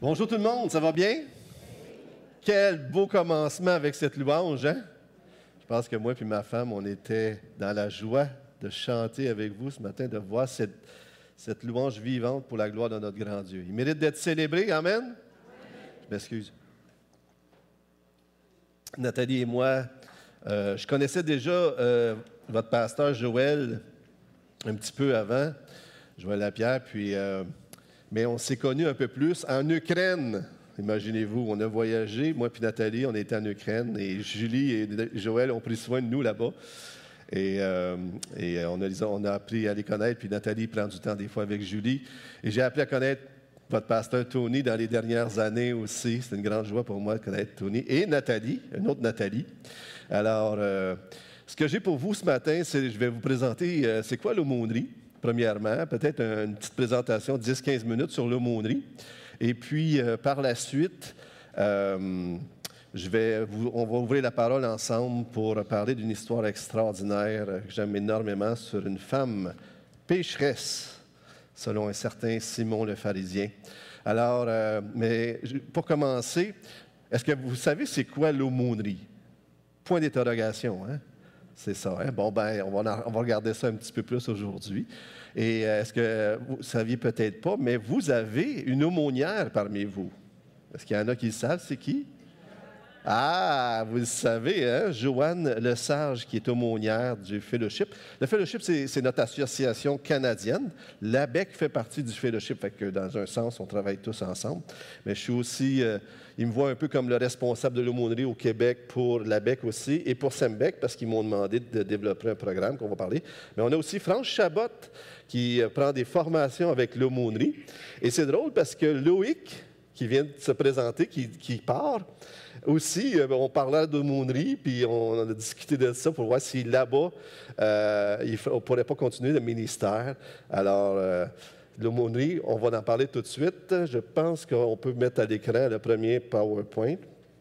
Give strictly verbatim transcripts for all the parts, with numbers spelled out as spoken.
Bonjour tout le monde, ça va bien? Quel beau commencement avec cette louange, hein? Je pense que moi et ma femme, on était dans la joie de chanter avec vous ce matin, de voir cette, cette louange vivante pour la gloire de notre grand Dieu. Il mérite d'être célébré, amen? Amen. Je m'excuse. Nathalie et moi, euh, je connaissais déjà euh, votre pasteur Joël un petit peu avant, Joël Lapierre, puis... Euh, mais on s'est connus un peu plus en Ukraine. Imaginez-vous, on a voyagé, moi puis Nathalie, on était en Ukraine, et Julie et Joël ont pris soin de nous là-bas. Et, euh, et on, a, on a appris à les connaître, puis Nathalie prend du temps des fois avec Julie. Et j'ai appris à connaître votre pasteur Tony dans les dernières années aussi. C'est une grande joie pour moi de connaître Tony. Et Nathalie, une autre Nathalie. Alors, euh, ce que j'ai pour vous ce matin, c'est je vais vous présenter, euh, c'est quoi l'aumônerie? Premièrement, peut-être une petite présentation de dix à quinze minutes sur l'aumônerie. Et puis, euh, par la suite, euh, je vais vous, on va ouvrir la parole ensemble pour parler d'une histoire extraordinaire que j'aime énormément sur une femme pécheresse, selon un certain Simon le pharisien. Alors, euh, mais pour commencer, est-ce que vous savez c'est quoi l'aumônerie? Point d'interrogation, hein? C'est ça. Hein? Bon, ben, on va, on va regarder ça un petit peu plus aujourd'hui. Et est-ce que vous ne saviez peut-être pas, mais vous avez une aumônière parmi vous. Est-ce qu'il y en a qui le savent, c'est qui? Ah, vous le savez, hein? Joanne Lesage, qui est aumônière du Fellowship. Le Fellowship, c'est, c'est notre association canadienne. L'A B E C fait partie du Fellowship, fait que dans un sens, on travaille tous ensemble. Mais je suis aussi, euh, ils me voient un peu comme le responsable de l'aumônerie au Québec pour l'A B E C aussi, et pour Sembec, parce qu'ils m'ont demandé de développer un programme qu'on va parler. Mais on a aussi France Chabot, qui euh, prend des formations avec l'aumônerie. Et c'est drôle parce que Loïc, qui vient de se présenter, qui, qui part, aussi, on parlait d'aumônerie, puis on a discuté de ça pour voir si là-bas, euh, on ne pourrait pas continuer le ministère. Alors, euh, l'aumônerie, on va en parler tout de suite. Je pense qu'on peut mettre à l'écran le premier PowerPoint.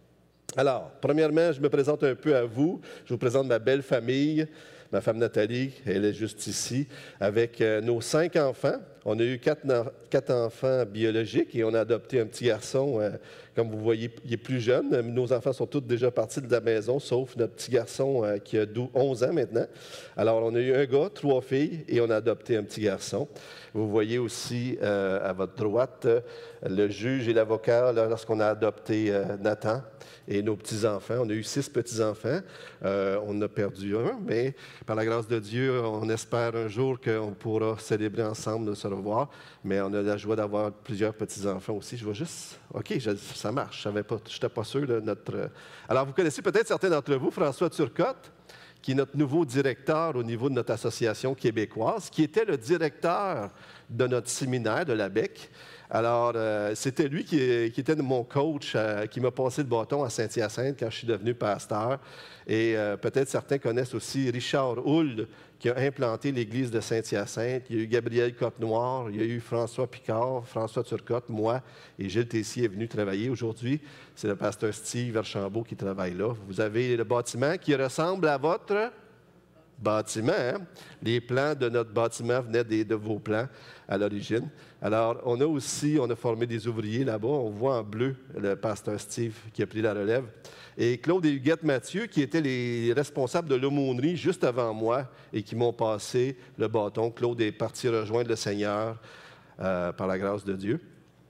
Alors, premièrement, je me présente un peu à vous. Je vous présente ma belle famille. Ma femme Nathalie, elle est juste ici, avec euh, nos cinq enfants. On a eu quatre, quatre enfants biologiques et on a adopté un petit garçon. Euh, comme vous voyez, il est plus jeune. Nos enfants sont tous déjà partis de la maison, sauf notre petit garçon euh, qui a onze ans maintenant. Alors, on a eu un gars, trois filles et on a adopté un petit garçon. Vous voyez aussi euh, à votre droite euh, le juge et l'avocat lorsqu'on a adopté euh, Nathan et nos petits-enfants. On a eu six petits-enfants. Euh, on a perdu un, mais par la grâce de Dieu, on espère un jour qu'on pourra célébrer ensemble, de se revoir. Mais on a la joie d'avoir plusieurs petits-enfants aussi. Je vois juste... OK, je, ça marche. Je n'étais pas sûr de notre... Alors, vous connaissez peut-être certains d'entre vous François Turcotte, qui est notre nouveau directeur au niveau de notre association québécoise, qui était le directeur de notre séminaire de l'A B E C. Alors, euh, c'était lui qui, qui était mon coach, euh, qui m'a passé le bâton à Saint-Hyacinthe quand je suis devenu pasteur. Et euh, peut-être certains connaissent aussi Richard Houle, qui a implanté l'église de Saint-Hyacinthe. Il y a eu Gabriel Côte-Noire, il y a eu François Picard, François Turcotte, moi, et Gilles Tessier est venu travailler aujourd'hui. C'est le pasteur Steve Archambault qui travaille là. Vous avez le bâtiment qui ressemble à votre bâtiment. Hein? Les plans de notre bâtiment venaient des, de vos plans à l'origine. Alors, on a aussi, on a formé des ouvriers là-bas. On voit en bleu le pasteur Steve qui a pris la relève. Et Claude et Huguette Mathieu, qui étaient les responsables de l'aumônerie juste avant moi et qui m'ont passé le bâton. Claude est parti rejoindre le Seigneur euh, par la grâce de Dieu.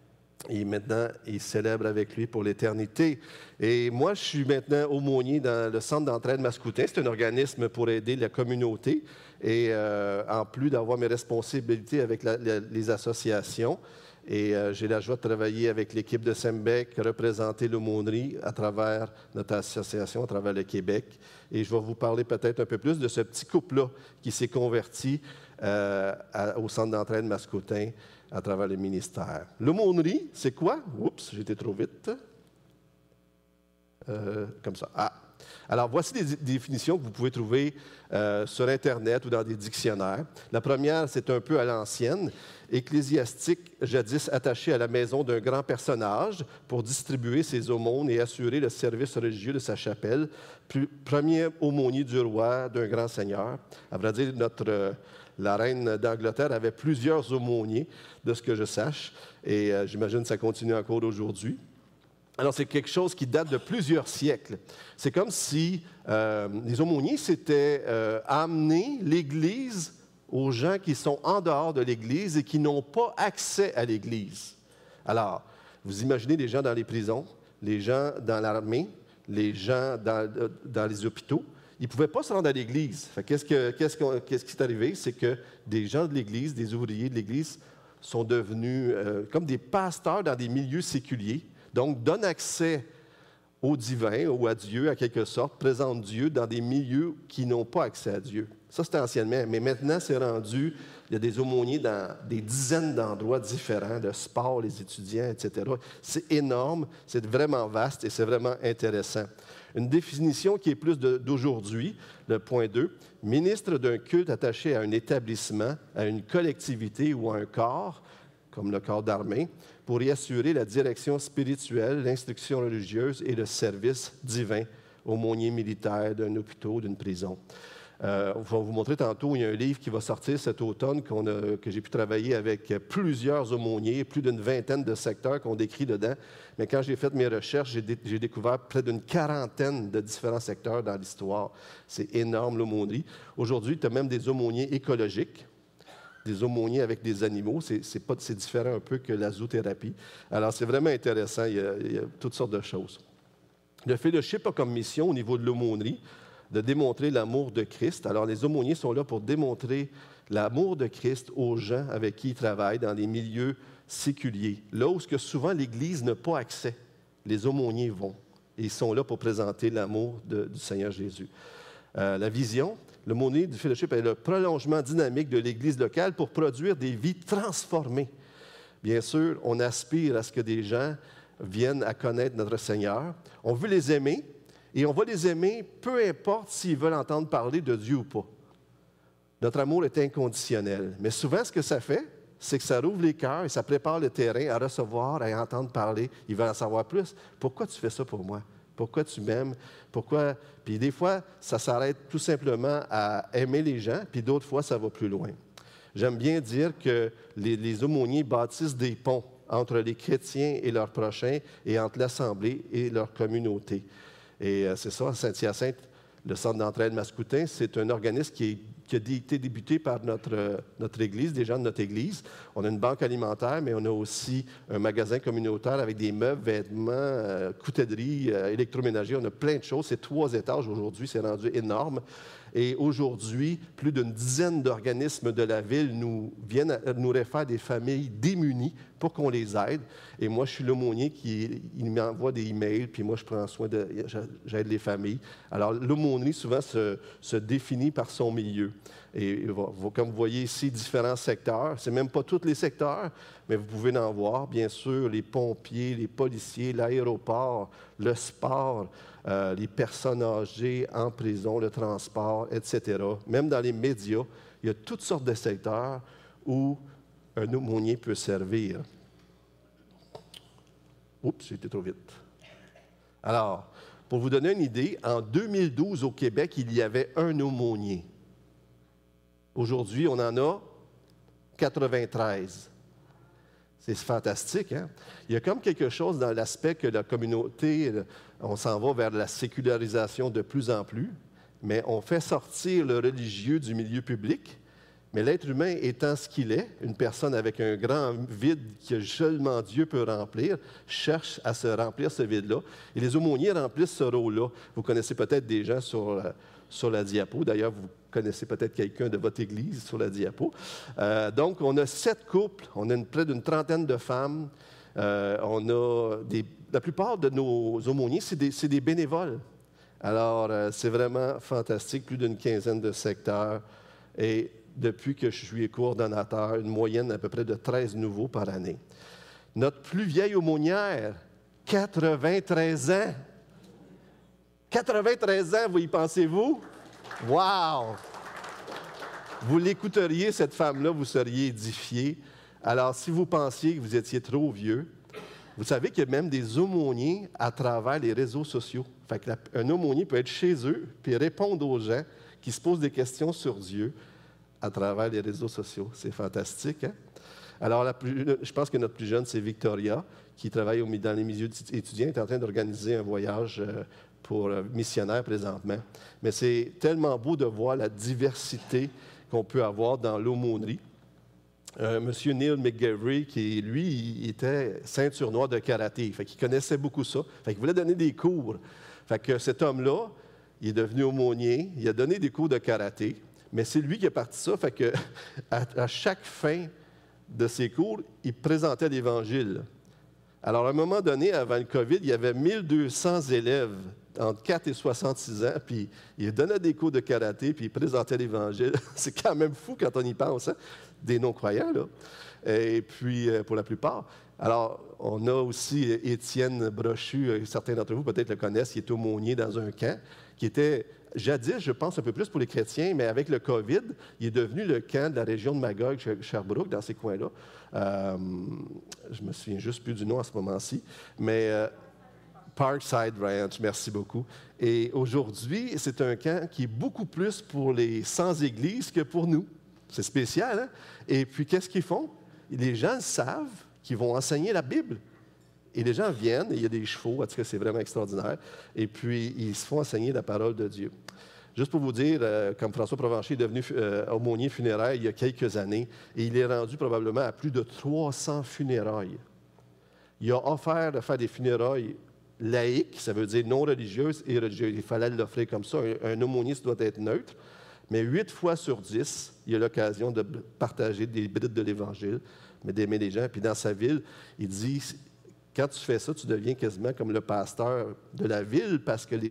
Et maintenant, il célèbre avec lui pour l'éternité. Et moi, je suis maintenant aumônier dans le Centre d'entraide Mascoutin. C'est un organisme pour aider la communauté. Et euh, en plus d'avoir mes responsabilités avec la, la, les associations, et euh, j'ai la joie de travailler avec l'équipe de Sembec, représenter l'aumônerie à travers notre association, à travers le Québec. Et je vais vous parler peut-être un peu plus de ce petit couple-là qui s'est converti euh, à, au Centre d'entraide Mascoutin à travers le ministère. L'aumônerie, c'est quoi? Oups, j'ai été trop vite. Euh, comme ça. Ah, Alors, voici des définitions que vous pouvez trouver euh, sur Internet ou dans des dictionnaires. La première, c'est un peu à l'ancienne. Ecclésiastique, jadis attaché à la maison d'un grand personnage pour distribuer ses aumônes et assurer le service religieux de sa chapelle. Puis, premier aumônier du roi, d'un grand seigneur. À vrai dire, notre, euh, la reine d'Angleterre avait plusieurs aumôniers, de ce que je sache, et euh, j'imagine que ça continue encore aujourd'hui. Alors, c'est quelque chose qui date de plusieurs siècles. C'est comme si euh, les aumôniers s'étaient euh, amenés l'Église aux gens qui sont en dehors de l'Église et qui n'ont pas accès à l'Église. Alors, vous imaginez les gens dans les prisons, les gens dans l'armée, les gens dans, dans les hôpitaux. Ils ne pouvaient pas se rendre à l'Église. Qu'est-ce, que, qu'est-ce, que, qu'est-ce qui est arrivé? C'est que des gens de l'Église, des ouvriers de l'Église, sont devenus euh, comme des pasteurs dans des milieux séculiers. Donc, donne accès au divin ou à Dieu, en quelque sorte, présente Dieu dans des milieux qui n'ont pas accès à Dieu. Ça, c'était anciennement, mais maintenant, c'est rendu, il y a des aumôniers dans des dizaines d'endroits différents, le sport, les étudiants, et cetera. C'est énorme, c'est vraiment vaste et c'est vraiment intéressant. Une définition qui est plus de, d'aujourd'hui, le point deux, ministre d'un culte attaché à un établissement, à une collectivité ou à un corps, comme le corps d'armée, pour y assurer la direction spirituelle, l'instruction religieuse et le service divin, aumônier militaire d'un hôpital ou d'une prison. Euh, on va vous montrer tantôt, il y a un livre qui va sortir cet automne qu'on a, que j'ai pu travailler avec plusieurs aumôniers, plus d'une vingtaine de secteurs qu'on décrit dedans. Mais quand j'ai fait mes recherches, j'ai, dé, j'ai découvert près d'une quarantaine de différents secteurs dans l'histoire. C'est énorme, l'aumônerie. Aujourd'hui, tu as même des aumôniers écologiques, des aumôniers avec des animaux. C'est, c'est, pas, c'est différent un peu que la zoothérapie. Alors, c'est vraiment intéressant. Il y a, il y a toutes sortes de choses. Le fellowship a comme mission, au niveau de l'aumônerie, de démontrer l'amour de Christ. Alors, les aumôniers sont là pour démontrer l'amour de Christ aux gens avec qui ils travaillent dans les milieux séculiers. Là où que souvent l'Église n'a pas accès, les aumôniers vont. Et ils sont là pour présenter l'amour de, du Seigneur Jésus. Euh, la vision, l'aumônier du fellowship est le prolongement dynamique de l'Église locale pour produire des vies transformées. Bien sûr, on aspire à ce que des gens viennent à connaître notre Seigneur. On veut les aimer. Et on va les aimer, peu importe s'ils veulent entendre parler de Dieu ou pas. Notre amour est inconditionnel. Mais souvent, ce que ça fait, c'est que ça rouvre les cœurs et ça prépare le terrain à recevoir, à entendre parler. Ils veulent en savoir plus. Pourquoi tu fais ça pour moi? Pourquoi tu m'aimes? Pourquoi? Puis des fois, ça s'arrête tout simplement à aimer les gens, puis d'autres fois, ça va plus loin. J'aime bien dire que les, les aumôniers bâtissent des ponts entre les chrétiens et leurs prochains et entre l'Assemblée et leur communauté. Et c'est ça, à Saint-Hyacinthe, le Centre d'entraide Mascoutin, c'est un organisme qui, est, qui a été débuté par notre, notre Église, des gens de notre Église. On a une banque alimentaire, mais on a aussi un magasin communautaire avec des meubles, vêtements, euh, coutellerie, euh, électroménager. On a plein de choses. C'est trois étages aujourd'hui, c'est rendu énorme. Et aujourd'hui, plus d'une dizaine d'organismes de la ville nous viennent nous réfèrent des familles démunies pour qu'on les aide. Et moi, je suis l'aumônier qui il m'envoie des emails, puis moi, je prends soin de... j'aide les familles. Alors, l'aumônerie, souvent, se, se définit par son milieu. Et comme vous voyez ici, différents secteurs. Ce n'est même pas tous les secteurs, mais vous pouvez en voir. Bien sûr, les pompiers, les policiers, l'aéroport, le sport, euh, les personnes âgées en prison, le transport, et cetera. Même dans les médias, il y a toutes sortes de secteurs où un aumônier peut servir. Oups, j'ai été trop vite. Alors, pour vous donner une idée, en deux mille douze, au Québec, il y avait un aumônier. Aujourd'hui, on en a quatre-vingt-treize. C'est fantastique, hein? Il y a comme quelque chose dans l'aspect que la communauté, on s'en va vers la sécularisation de plus en plus, mais on fait sortir le religieux du milieu public. Mais l'être humain étant ce qu'il est, une personne avec un grand vide que seulement Dieu peut remplir, cherche à se remplir ce vide-là. Et les aumôniers remplissent ce rôle-là. Vous connaissez peut-être des gens sur, sur la diapo. D'ailleurs, vous connaissez peut-être quelqu'un de votre église sur la diapo. Euh, donc, on a sept couples, on a une, près d'une trentaine de femmes. Euh, on a des, la plupart de nos aumôniers, c'est des, c'est des bénévoles. Alors, euh, c'est vraiment fantastique, plus d'une quinzaine de secteurs. Et depuis que je suis coordonnateur, une moyenne à peu près de treize nouveaux par année. Notre plus vieille aumônière, quatre-vingt-treize ans. quatre-vingt-treize ans, vous y pensez-vous? Wow! Vous l'écouteriez, cette femme-là, vous seriez édifié. Alors, si vous pensiez que vous étiez trop vieux, vous savez qu'il y a même des aumôniers à travers les réseaux sociaux. Fait que la, un aumônier peut être chez eux puis répondre aux gens qui se posent des questions sur Dieu à travers les réseaux sociaux. C'est fantastique, hein? Alors, la plus, je pense que notre plus jeune, c'est Victoria, qui travaille au, dans les milieux étudiants, est en train d'organiser un voyage euh, pour euh, missionnaire présentement. Mais c'est tellement beau de voir la diversité qu'on peut avoir dans l'aumônerie. Euh, Monsieur Neil McGarry, qui, lui, il était ceinture noire de karaté. Fait qu'il connaissait beaucoup ça. Fait qu'il voulait donner des cours. Fait que cet homme-là, il est devenu aumônier. Il a donné des cours de karaté. Mais c'est lui qui a parti ça. Fait que à, à chaque fin de ses cours, il présentait l'Évangile. Alors, à un moment donné, avant le COVID, il y avait mille deux cents élèves entre quatre et soixante-six ans, puis il donnait des cours de karaté, puis il présentait l'Évangile. C'est quand même fou quand on y pense, hein? Des non-croyants, là. Et puis, pour la plupart. Alors, on a aussi Étienne Brochu, certains d'entre vous peut-être le connaissent, il est aumônier dans un camp, qui était jadis, je pense, un peu plus pour les chrétiens, mais avec le COVID, il est devenu le camp de la région de Magog, Sherbrooke, dans ces coins-là. Euh, je me souviens juste plus du nom à ce moment-ci, mais euh, Parkside Ranch, merci beaucoup. Et aujourd'hui, c'est un camp qui est beaucoup plus pour les sans-église que pour nous. C'est spécial, hein? Et puis, qu'est-ce qu'ils font? Les gens savent qu'ils vont enseigner la Bible. Et les gens viennent, et il y a des chevaux, en tout cas, c'est vraiment extraordinaire. Et puis, ils se font enseigner la parole de Dieu. Juste pour vous dire, euh, comme François Provencher est devenu euh, aumônier funéraire il y a quelques années, et il est rendu probablement à plus de trois cents funérailles. Il a offert de faire des funérailles laïques, ça veut dire non religieuses et religieuses. Il fallait l'offrir comme ça. Un, un aumônier, ça doit être neutre. Mais huit fois sur dix, il a l'occasion de partager des brides de l'Évangile, mais d'aimer les gens. Puis dans sa ville, il dit, quand tu fais ça, tu deviens quasiment comme le pasteur de la ville parce que les...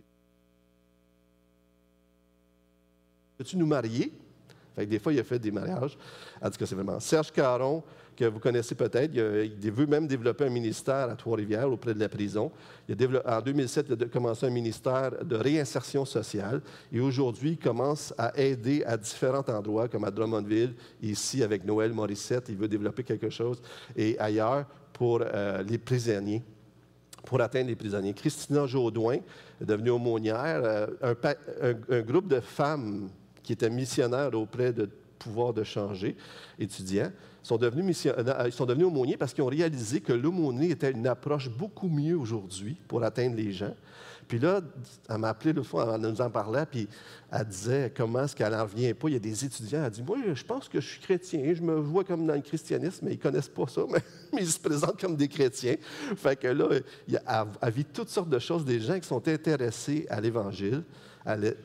Peux-tu nous marier? Fait que des fois, il a fait des mariages. En tout cas, c'est vraiment Serge Caron, que vous connaissez peut-être. Il, a, il veut même développer un ministère à Trois-Rivières, auprès de la prison. Il a développé, en deux mille sept, il a commencé un ministère de réinsertion sociale. Et aujourd'hui, il commence à aider à différents endroits, comme à Drummondville, ici avec Noël Morissette. Il veut développer quelque chose. Et ailleurs, pour euh, les prisonniers, pour atteindre les prisonniers. Christina Jaudoin est devenue aumônière. Euh, un, un, un groupe de femmes qui étaient missionnaires auprès de Pouvoir de changer, étudiants, sont devenus, mission... ils sont devenus aumôniers parce qu'ils ont réalisé que l'aumônerie était une approche beaucoup mieux aujourd'hui pour atteindre les gens. Puis là, elle m'a appelé l'autre fois, elle nous en parlait, puis elle disait comment est-ce qu'elle n'en revient pas. Il y a des étudiants, elle dit, moi, je pense que je suis chrétien, je me vois comme dans le christianisme, mais ils ne connaissent pas ça, mais, mais ils se présentent comme des chrétiens. Fait que là, il y a, elle vit toutes sortes de choses, des gens qui sont intéressés à l'Évangile, à l'é...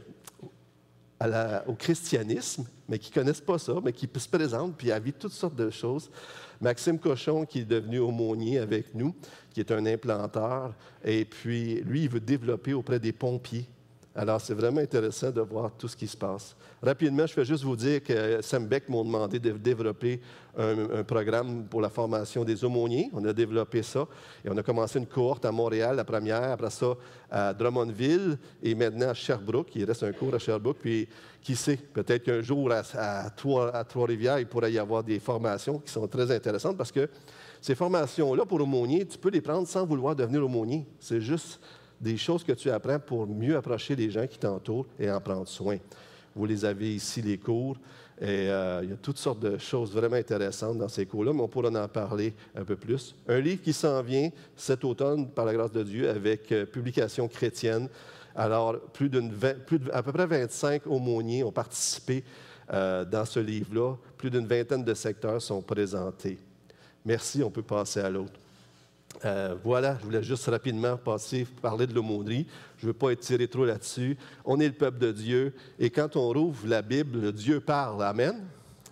À la, au christianisme, mais qui ne connaissent pas ça, mais qui se présentent, puis elle vit toutes sortes de choses. Maxime Cochon, qui est devenu aumônier avec nous, qui est un implanteur, et puis lui, il veut développer auprès des pompiers. Alors, c'est vraiment intéressant de voir tout ce qui se passe. Rapidement, je vais juste vous dire que Sam Beck m'a demandé de développer un, un programme pour la formation des aumôniers. On a développé ça et on a commencé une cohorte à Montréal, la première, après ça à Drummondville et maintenant à Sherbrooke. Il reste un cours à Sherbrooke. Puis, qui sait, peut-être qu'un jour à, à, Trois, à Trois-Rivières, il pourrait y avoir des formations qui sont très intéressantes parce que ces formations-là pour aumônier, tu peux les prendre sans vouloir devenir aumônier. C'est juste des choses que tu apprends pour mieux approcher les gens qui t'entourent et en prendre soin. Vous les avez ici, les cours, et euh, il y a toutes sortes de choses vraiment intéressantes dans ces cours-là, mais on pourra en parler un peu plus. Un livre qui s'en vient cet automne, par la grâce de Dieu, avec euh, Publication chrétienne. Alors, plus d'une vingt, plus de, à peu près vingt-cinq aumôniers ont participé euh, dans ce livre-là. Plus d'une vingtaine de secteurs sont présentés. Merci, on peut passer à l'autre. Euh, voilà, je voulais juste rapidement passer, parler de l'aumônerie. Je ne veux pas étirer trop là-dessus. On est le peuple de Dieu, et quand on rouvre la Bible, Dieu parle. Amen.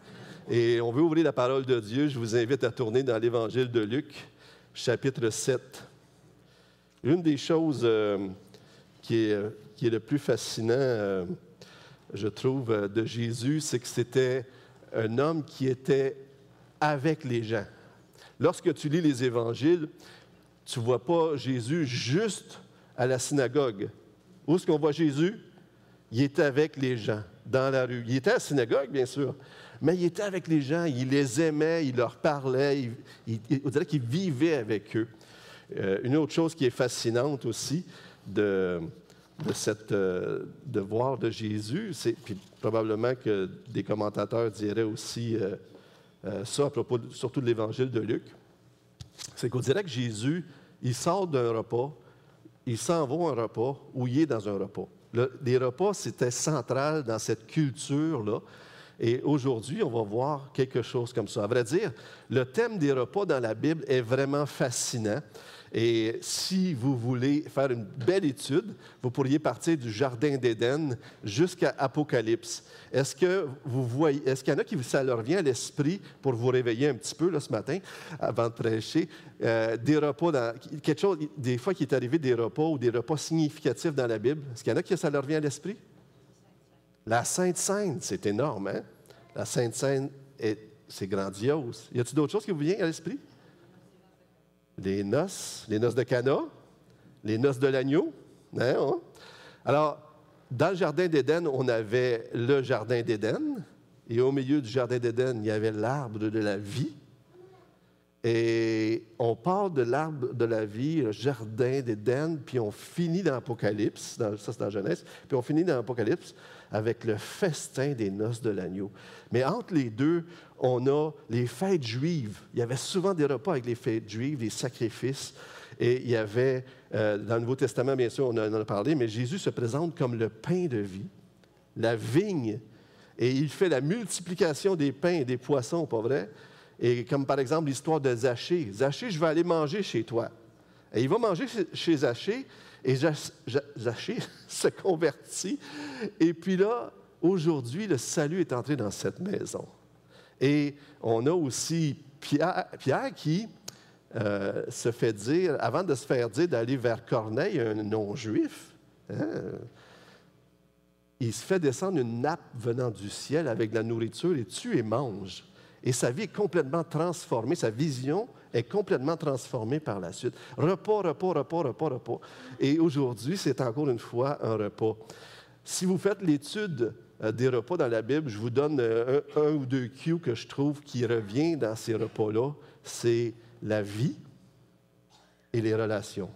Et on veut ouvrir la parole de Dieu. Je vous invite à tourner dans l'Évangile de Luc, chapitre sept. Une des choses euh, qui, est, qui est le plus fascinant, euh, je trouve, euh, de Jésus, c'est que c'était un homme qui était avec les gens. Lorsque tu lis les Évangiles, tu ne vois pas Jésus juste à la synagogue. Où est-ce qu'on voit Jésus? Il était avec les gens, dans la rue. Il était à la synagogue, bien sûr, mais il était avec les gens, il les aimait, il leur parlait, il, il, il, on dirait qu'il vivait avec eux. Euh, une autre chose qui est fascinante aussi de, de, cette, euh, de voir de Jésus, c'est, puis probablement que des commentateurs diraient aussi euh, euh, ça à propos de, surtout de l'Évangile de Luc, c'est qu'on dirait que Jésus, il sort d'un repas, il s'en va à un repas ou il est dans un repas. Le, les repas, c'était central dans cette culture-là. Et aujourd'hui, on va voir quelque chose comme ça. À vrai dire, le thème des repas dans la Bible est vraiment fascinant. Et si vous voulez faire une belle étude, vous pourriez partir du Jardin d'Éden jusqu'à Apocalypse. Est-ce que vous voyez, est-ce qu'il y en a qui ça leur vient à l'esprit pour vous réveiller un petit peu là, ce matin, avant de prêcher, euh, des repas, dans, quelque chose, des fois qui est arrivé des repas ou des repas significatifs dans la Bible? Est-ce qu'il y en a qui ça leur vient à l'esprit? La Sainte Seine, c'est énorme, hein? La Sainte Seine, est, c'est grandiose. Y a-t-il d'autres choses qui vous viennent à l'esprit? Les noces, les noces de Cana, les noces de l'agneau. Hein, hein? Alors, dans le Jardin d'Éden, on avait le Jardin d'Éden, et au milieu du Jardin d'Éden, il y avait l'arbre de la vie. Et on parle de l'arbre de la vie, le Jardin d'Éden, puis on finit dans l'Apocalypse, dans, ça c'est dans Genèse, puis on finit dans l'Apocalypse avec le festin des noces de l'agneau. Mais entre les deux, on a les fêtes juives. Il y avait souvent des repas avec les fêtes juives, des sacrifices. Et il y avait, euh, dans le Nouveau Testament, bien sûr, on en a parlé, mais Jésus se présente comme le pain de vie, la vigne, et il fait la multiplication des pains et des poissons, pas vrai? Et comme par exemple l'histoire de Zachée. Zachée, je vais aller manger chez toi. Et il va manger chez Zachée, et Zachée se convertit. Et puis là, aujourd'hui, le salut est entré dans cette maison. Et on a aussi Pierre, Pierre qui euh, se fait dire, avant de se faire dire d'aller vers Corneille, un non-juif, hein, il se fait descendre une nappe venant du ciel avec de la nourriture et tue et mange. Et sa vie est complètement transformée, sa vision est complètement transformée par la suite. Repas, repas, repas, repas, repas. Et aujourd'hui, c'est encore une fois un repas. Si vous faites l'étude euh, des repas dans la Bible, je vous donne euh, un, un ou deux cues que je trouve qui revient dans ces repas-là. C'est la vie et les relations.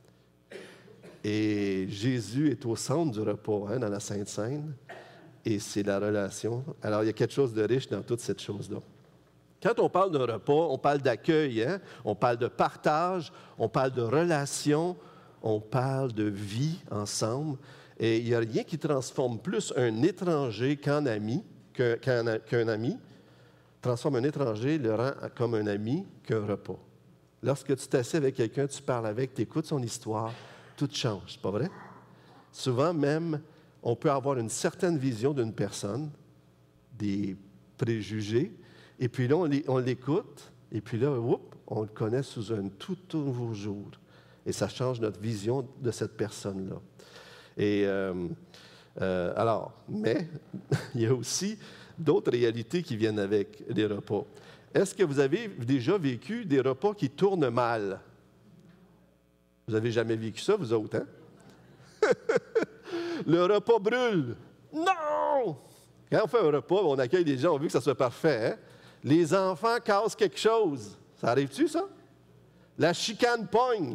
Et Jésus est au centre du repas, hein, dans la Sainte Seine, et c'est la relation. Alors, il y a quelque chose de riche dans toute cette chose-là. Quand on parle d'un repas, on parle d'accueil, hein? On parle de partage, on parle de relation, on parle de vie ensemble. Et il n'y a rien qui transforme plus un étranger qu'un ami, qu'un, qu'un, qu'un ami, transforme un étranger, le rend comme un ami, qu'un repas. Lorsque tu t'assieds avec quelqu'un, tu parles avec, tu écoutes son histoire, tout change, pas vrai? Souvent même, on peut avoir une certaine vision d'une personne, des préjugés, et puis là, on l'écoute, et puis là, whoop, on le connaît sous un tout nouveau jour. Et ça change notre vision de cette personne-là. Et euh, euh, alors, mais il y a aussi d'autres réalités qui viennent avec les repas. Est-ce que vous avez déjà vécu des repas qui tournent mal? Vous n'avez jamais vécu ça, vous autres, hein? Le repas brûle. Non! Quand on fait un repas, on accueille des gens, on veut que ça soit parfait, hein? Les enfants cassent quelque chose. Ça arrive-tu, ça? La chicane pogne.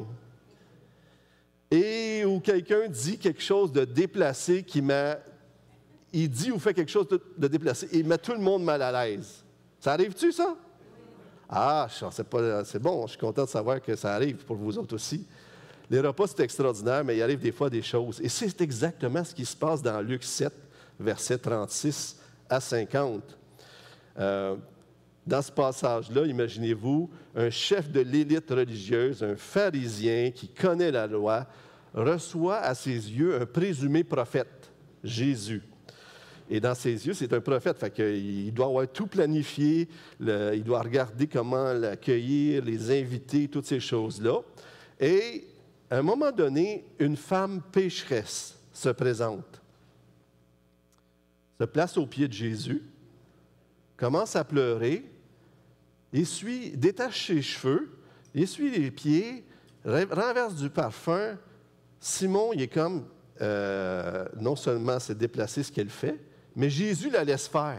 Et où quelqu'un dit quelque chose de déplacé qui m'a... Il dit ou fait quelque chose de, de déplacé et il met tout le monde mal à l'aise. Ça arrive-tu, ça? Ah, c'est, pas, c'est bon, je suis content de savoir que ça arrive pour vous autres aussi. Les repas, c'est extraordinaire, mais il arrive des fois des choses. Et c'est exactement ce qui se passe dans Luc sept, versets trente-six à cinquante. Euh, Dans ce passage-là, imaginez-vous, un chef de l'élite religieuse, un pharisien qui connaît la loi, reçoit à ses yeux un présumé prophète, Jésus. Et dans ses yeux, c'est un prophète, fait qu'il doit avoir tout planifié, le, il doit regarder comment l'accueillir, les inviter, toutes ces choses-là. Et à un moment donné, une femme pécheresse se présente, se place aux pieds de Jésus, commence à pleurer, essuie, détache ses cheveux, essuie les pieds, renverse du parfum. Simon, il est comme, euh, non seulement se déplacer ce qu'elle fait, mais Jésus la laisse faire.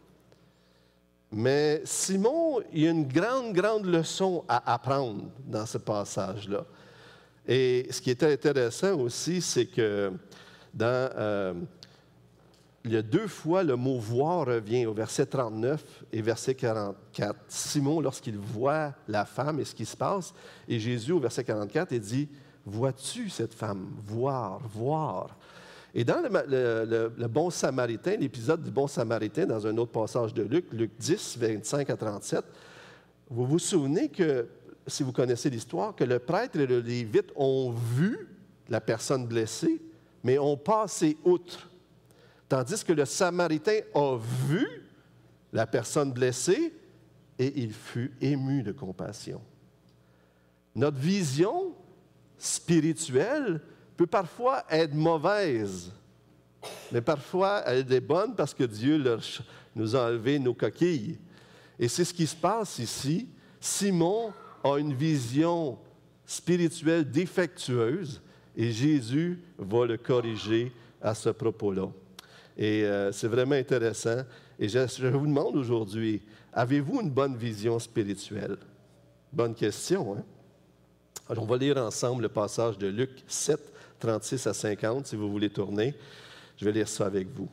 Mais Simon, il y a une grande, grande leçon à apprendre dans ce passage-là. Et ce qui est intéressant aussi, c'est que dans, euh, il y a deux fois le mot « voir » revient au verset trente-neuf et verset quarante-quatre. Simon, lorsqu'il voit la femme et ce qui se passe, et Jésus, au verset quarante-quatre, il dit « Vois-tu cette femme? Voir, voir. » Et dans le, le, le, le Bon Samaritain, l'épisode du Bon Samaritain, dans un autre passage de Luc, Luc dix, vingt-cinq à trente-sept, vous vous souvenez que, si vous connaissez l'histoire, que le prêtre et le lévite ont vu la personne blessée, mais ont passé outre. Tandis que le Samaritain a vu la personne blessée et il fut ému de compassion. Notre vision spirituelle peut parfois être mauvaise, mais parfois elle est bonne parce que Dieu leur, nous a enlevé nos coquilles. Et c'est ce qui se passe ici. Simon a une vision spirituelle défectueuse et Jésus va le corriger à ce propos-là. Et euh, c'est vraiment intéressant. Et je, je vous demande aujourd'hui, avez-vous une bonne vision spirituelle? Bonne question, hein? Alors, on va lire ensemble le passage de Luc sept, trente-six à cinquante, si vous voulez tourner. Je vais lire ça avec vous.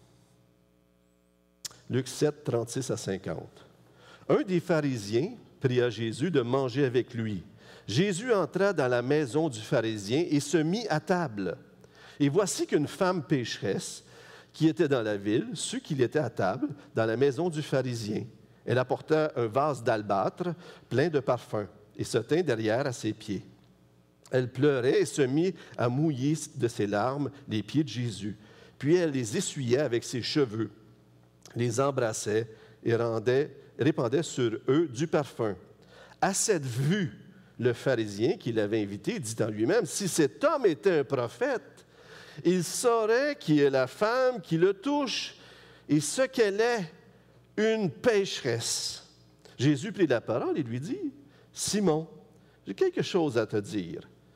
Luc sept, trente-six à cinquante. Un des pharisiens pria Jésus de manger avec lui. Jésus entra dans la maison du pharisien et se mit à table. Et voici qu'une femme pécheresse, qui était dans la ville, sut qu'il était à table dans la maison du pharisien. Elle apporta un vase d'albâtre plein de parfums et se tint derrière à ses pieds. Elle pleurait et se mit à mouiller de ses larmes les pieds de Jésus. Puis elle les essuyait avec ses cheveux, les embrassait et rendait, répandait sur eux du parfum. À cette vue, le pharisien qui l'avait invité dit en lui-même, « Si cet homme était un prophète, il saurait qui est la femme qui le touche et ce qu'elle est, une pécheresse. » Jésus prit la parole et lui dit, « Simon, j'ai quelque chose à te dire. »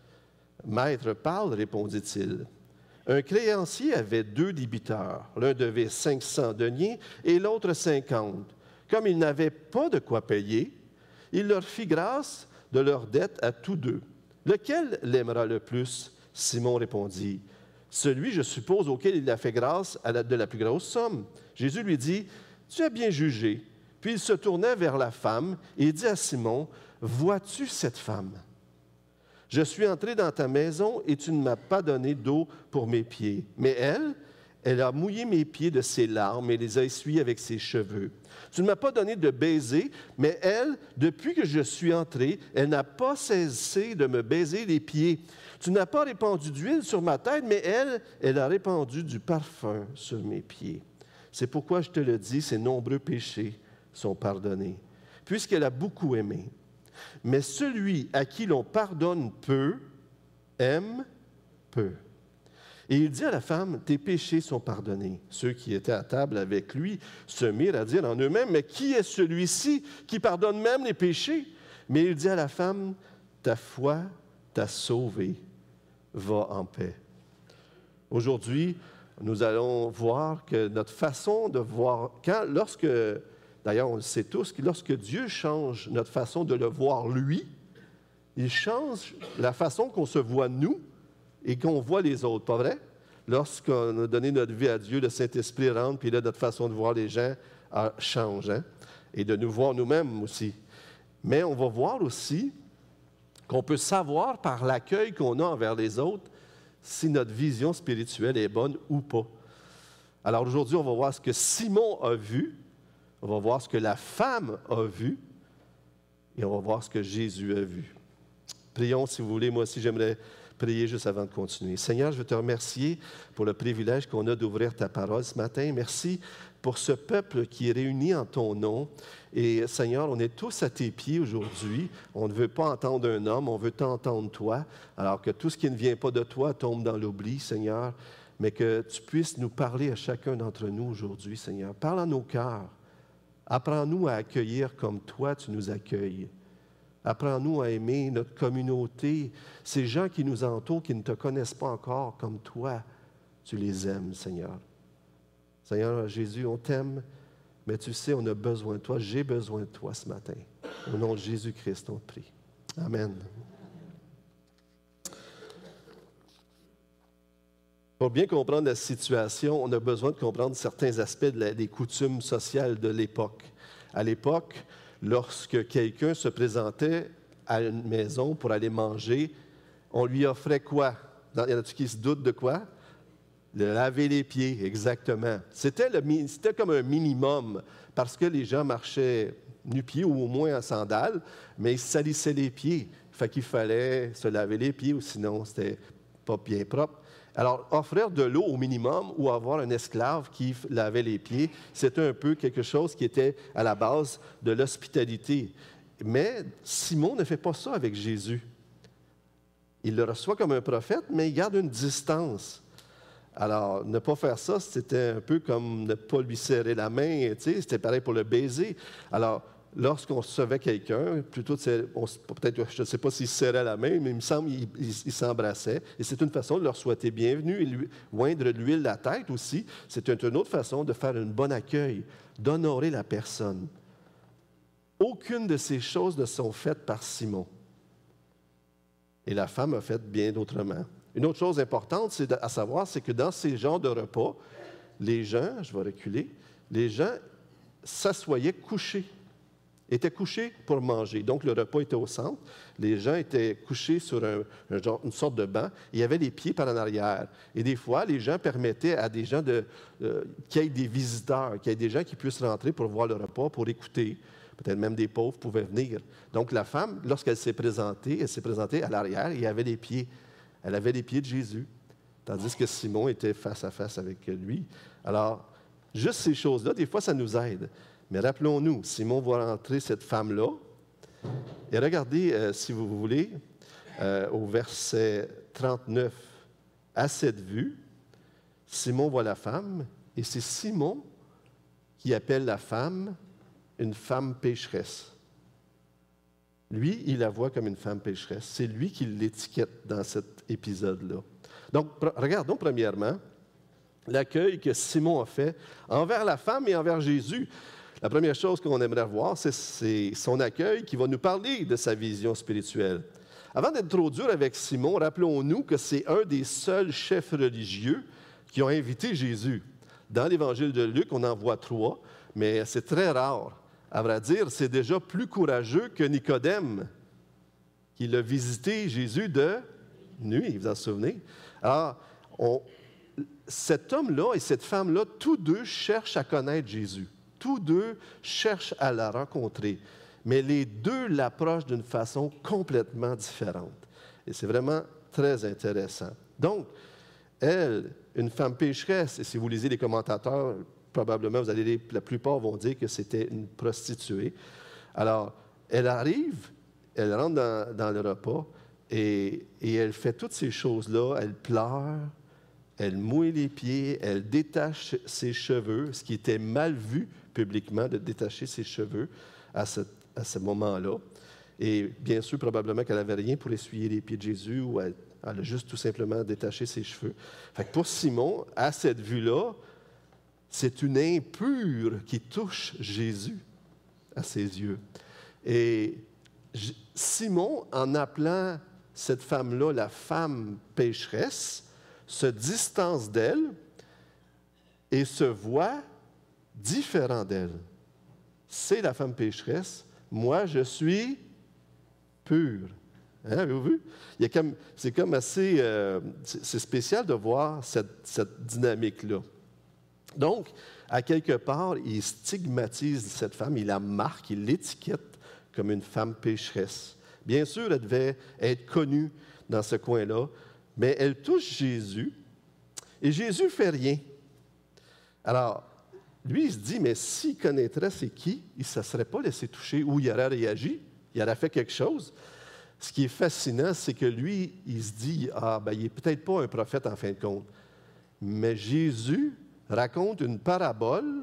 « Maître, parle, répondit-il. Un créancier avait deux débiteurs. L'un devait cinq cents deniers et l'autre cinquante. Comme il n'avait pas de quoi payer, il leur fit grâce de leur dette à tous deux. Lequel l'aimera le plus? Simon répondit, celui, je suppose, auquel il a fait grâce à la, de la plus grosse somme. Jésus lui dit, tu as bien jugé. Puis il se tournait vers la femme et dit à Simon, vois-tu cette femme? Je suis entré dans ta maison et tu ne m'as pas donné d'eau pour mes pieds. Mais elle, elle a mouillé mes pieds de ses larmes et les a essuyés avec ses cheveux. Tu ne m'as pas donné de baiser, mais elle, depuis que je suis entré, elle n'a pas cessé de me baiser les pieds. Tu n'as pas répandu d'huile sur ma tête, mais elle, elle a répandu du parfum sur mes pieds. C'est pourquoi je te le dis, ses nombreux péchés sont pardonnés, puisqu'elle a beaucoup aimé. Mais celui à qui l'on pardonne peu, aime peu. Et il dit à la femme, tes péchés sont pardonnés. Ceux qui étaient à table avec lui se mirent à dire en eux-mêmes, mais qui est celui-ci qui pardonne même les péchés? Mais il dit à la femme, ta foi t'a sauvée, va en paix. Aujourd'hui, nous allons voir que notre façon de voir, quand, lorsque, d'ailleurs on le sait tous, que lorsque Dieu change notre façon de le voir lui, il change la façon qu'on se voit nous et qu'on voit les autres, pas vrai? Lorsqu'on a donné notre vie à Dieu, le Saint-Esprit rentre, puis là, notre façon de voir les gens euh, change, hein? Et de nous voir nous-mêmes aussi. Mais on va voir aussi qu'on peut savoir par l'accueil qu'on a envers les autres si notre vision spirituelle est bonne ou pas. Alors aujourd'hui, on va voir ce que Simon a vu, on va voir ce que la femme a vu, et on va voir ce que Jésus a vu. Prions, si vous voulez. Moi aussi, j'aimerais prier juste avant de continuer. Seigneur, je veux te remercier pour le privilège qu'on a d'ouvrir ta parole ce matin. Merci pour ce peuple qui est réuni en ton nom. Et Seigneur, on est tous à tes pieds aujourd'hui. On ne veut pas entendre un homme, on veut t'entendre toi. Alors que tout ce qui ne vient pas de toi tombe dans l'oubli, Seigneur. Mais que tu puisses nous parler à chacun d'entre nous aujourd'hui, Seigneur. Parle à nos cœurs. Apprends-nous à accueillir comme toi tu nous accueilles. Apprends-nous à aimer notre communauté, ces gens qui nous entourent, qui ne te connaissent pas encore comme toi. Tu les aimes, Seigneur. Seigneur Jésus, on t'aime, mais tu sais, on a besoin de toi. J'ai besoin de toi ce matin. Au nom de Jésus-Christ, on te prie. Amen. Pour bien comprendre la situation, on a besoin de comprendre certains aspects de la, des coutumes sociales de l'époque. À l'époque, lorsque quelqu'un se présentait à une maison pour aller manger, on lui offrait quoi? Il y en a-tu qui se doutent de quoi? Le laver les pieds, exactement. C'était, le, c'était comme un minimum, parce que les gens marchaient nu-pieds ou au moins en sandales, mais ils salissaient les pieds. Fait qu'il fallait se laver les pieds, ou sinon c'était pas bien propre. Alors, offrir de l'eau au minimum ou avoir un esclave qui lavait les pieds, c'était un peu quelque chose qui était à la base de l'hospitalité. Mais Simon ne fait pas ça avec Jésus. Il le reçoit comme un prophète, mais il garde une distance. Alors, ne pas faire ça, c'était un peu comme ne pas lui serrer la main, tu sais, c'était pareil pour le baiser. Alors, lorsqu'on recevait quelqu'un, plutôt, peut-être, je ne sais pas s'il se serrait la main, mais il me semble qu'il il, s'embrassait. Et c'est une façon de leur souhaiter bienvenue et lui, oindre de l'huile la tête aussi. C'est une autre façon de faire un bon accueil, d'honorer la personne. Aucune de ces choses ne sont faites par Simon. Et la femme a fait bien autrement. Une autre chose importante c'est à savoir, c'est que dans ces genres de repas, les gens, je vais reculer, les gens s'assoyaient couchés. Étaient couchés pour manger. Donc, le repas était au centre. Les gens étaient couchés sur un, un genre, une sorte de banc. Et il y avait les pieds par en arrière. Et des fois, les gens permettaient à des gens de, euh, qu'il y ait des visiteurs, qu'il y ait des gens qui puissent rentrer pour voir le repas, pour écouter. Peut-être même des pauvres pouvaient venir. Donc, la femme, lorsqu'elle s'est présentée, elle s'est présentée à l'arrière et il y avait les pieds. Elle avait les pieds de Jésus. Tandis que Simon était face à face avec lui. Alors, juste ces choses-là, des fois, ça nous aide. Mais rappelons-nous, Simon voit rentrer cette femme-là. Et regardez, euh, si vous voulez, euh, au verset trente-neuf, à cette vue, Simon voit la femme, et c'est Simon qui appelle la femme une femme pécheresse. Lui, il la voit comme une femme pécheresse. C'est lui qui l'étiquette dans cet épisode-là. Donc, regardons premièrement l'accueil que Simon a fait envers la femme et envers Jésus. La première chose qu'on aimerait voir, c'est, c'est son accueil qui va nous parler de sa vision spirituelle. Avant d'être trop dur avec Simon, rappelons-nous que c'est un des seuls chefs religieux qui ont invité Jésus. Dans l'Évangile de Luc, on en voit trois, mais c'est très rare. À vrai dire, c'est déjà plus courageux que Nicodème, qui l'a visité Jésus de nuit, vous en souvenez? Alors, on, cet homme-là et cette femme-là, tous deux cherchent à connaître Jésus. Tous deux cherchent à la rencontrer, mais les deux l'approchent d'une façon complètement différente. Et c'est vraiment très intéressant. Donc, elle, une femme pécheresse, et si vous lisez les commentateurs, probablement, vous allez lire, la plupart vont dire que c'était une prostituée. Alors, elle arrive, elle rentre dans, dans le repas, et, et elle fait toutes ces choses-là. Elle pleure, elle mouille les pieds, elle détache ses cheveux, ce qui était mal vu publiquement, de détacher ses cheveux à ce, à ce moment-là. Et bien sûr, probablement qu'elle n'avait rien pour essuyer les pieds de Jésus, ou elle, elle a juste tout simplement détaché ses cheveux. Fait que pour Simon, à cette vue-là, c'est une impure qui touche Jésus à ses yeux. Et Simon, en appelant cette femme-là la femme pécheresse, se distance d'elle et se voit différent d'elle. C'est la femme pécheresse. Moi, je suis pur. Hein, avez-vous vu? Il y a comme, c'est comme assez euh, c'est spécial de voir cette, cette dynamique-là. Donc, à quelque part, il stigmatise cette femme, il la marque, il l'étiquette comme une femme pécheresse. Bien sûr, elle devait être connue dans ce coin-là, mais elle touche Jésus, et Jésus ne fait rien. Alors, lui, il se dit, mais s'il connaîtrait c'est qui, il ne se serait pas laissé toucher, ou il aurait réagi, il aurait fait quelque chose. Ce qui est fascinant, c'est que lui, il se dit, ah, ben, il n'est peut-être pas un prophète en fin de compte, mais Jésus raconte une parabole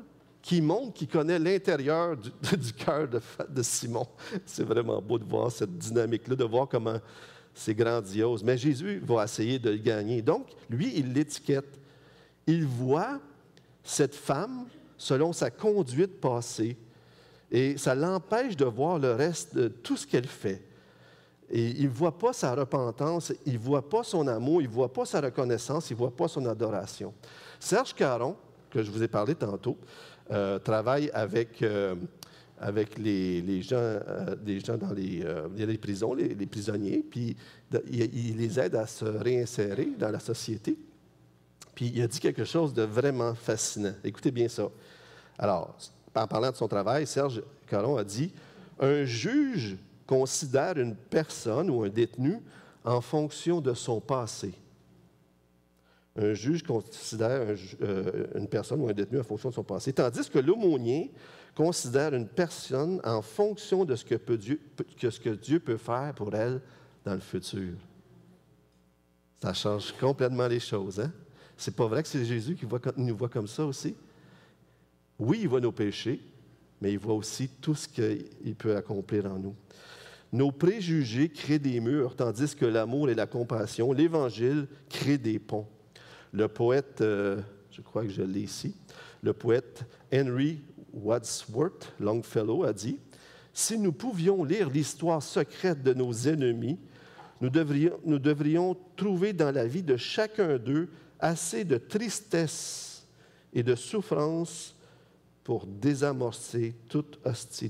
qui montre qu'il connaît l'intérieur du, du cœur de, de Simon. C'est vraiment beau de voir cette dynamique-là, de voir comment c'est grandiose. Mais Jésus va essayer de le gagner. Donc, lui, il l'étiquette. Il voit cette femme selon sa conduite passée et ça l'empêche de voir le reste de tout ce qu'elle fait. Et il ne voit pas sa repentance, il ne voit pas son amour, il ne voit pas sa reconnaissance, il ne voit pas son adoration. Serge Caron, que je vous ai parlé tantôt, euh, travaille avec, euh, avec les, les gens, euh, des gens dans les, euh, les prisons, les, les prisonniers, puis de, il, il les aide à se réinsérer dans la société. Puis il a dit quelque chose de vraiment fascinant. Écoutez bien ça. Alors, en parlant de son travail, Serge Caron a dit « Un juge considère une personne ou un détenu en fonction de son passé. » Un juge considère un, euh, une personne ou un détenu en fonction de son passé, tandis que l'aumônier considère une personne en fonction de ce que, peut Dieu, que ce que Dieu peut faire pour elle dans le futur. Ça change complètement les choses, hein? C'est pas vrai que c'est Jésus qui voit, nous voit comme ça aussi? Oui, il voit nos péchés, mais il voit aussi tout ce qu'il peut accomplir en nous. Nos préjugés créent des murs, tandis que l'amour et la compassion, l'Évangile, créent des ponts. Le poète, euh, je crois que je l'ai ici, le poète Henry Wadsworth Longfellow a dit « Si nous pouvions lire l'histoire secrète de nos ennemis, nous devrions, nous devrions trouver dans la vie de chacun d'eux assez de tristesse et de souffrance pour désamorcer toute hostilité. »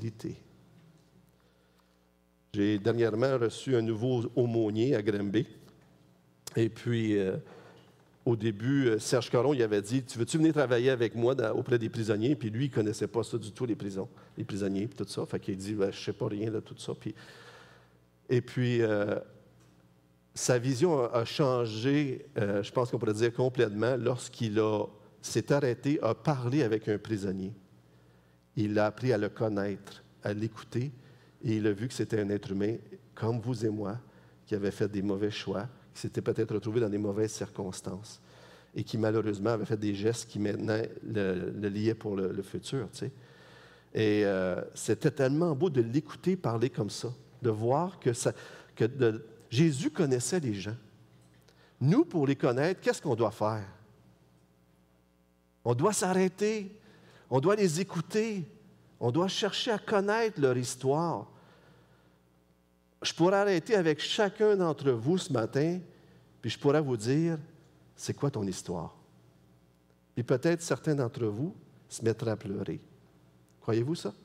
J'ai dernièrement reçu un nouveau aumônier à Granby. Et puis, euh, au début, Serge Caron, il avait dit « Tu veux-tu venir travailler avec moi dans, auprès des prisonniers? » Puis lui, il ne connaissait pas ça du tout, les prisons, les prisonniers, puis tout ça. Fait qu'il dit ben, « Je ne sais pas rien de tout ça. » Puis, et puis, euh, sa vision a, a changé, euh, je pense qu'on pourrait dire complètement, lorsqu'il a, s'est arrêté, a parlé avec un prisonnier. Il a appris à le connaître, à l'écouter, et il a vu que c'était un être humain, comme vous et moi, qui avait fait des mauvais choix, qui s'était peut-être retrouvé dans des mauvaises circonstances, et qui malheureusement avait fait des gestes qui maintenant le, le liaient pour le, le futur. Tu sais. Et euh, c'était tellement beau de l'écouter parler comme ça, de voir que, ça, que de, Jésus connaissait les gens. Nous, pour les connaître, qu'est-ce qu'on doit faire? On doit s'arrêter, on doit les écouter, on doit chercher à connaître leur histoire. Je pourrais arrêter avec chacun d'entre vous ce matin, puis je pourrais vous dire, c'est quoi ton histoire? Puis peut-être certains d'entre vous se mettraient à pleurer. Croyez-vous ça?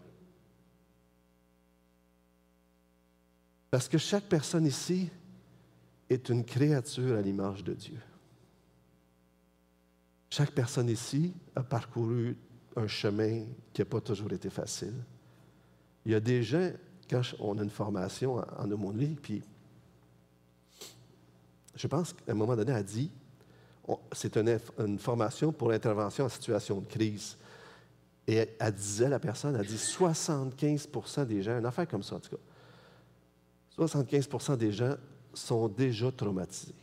Parce que chaque personne ici est une créature à l'image de Dieu. Chaque personne ici a parcouru un chemin qui n'a pas toujours été facile. Il y a des gens, quand on a une formation en, en aumônerie, puis je pense qu'à un moment donné, elle a dit, on, c'est une, une formation pour l'intervention en situation de crise. Et elle, elle disait, la personne, elle dit soixante-quinze pour cent des gens, une affaire comme ça en tout cas, soixante-quinze pour cent des gens sont déjà traumatisés.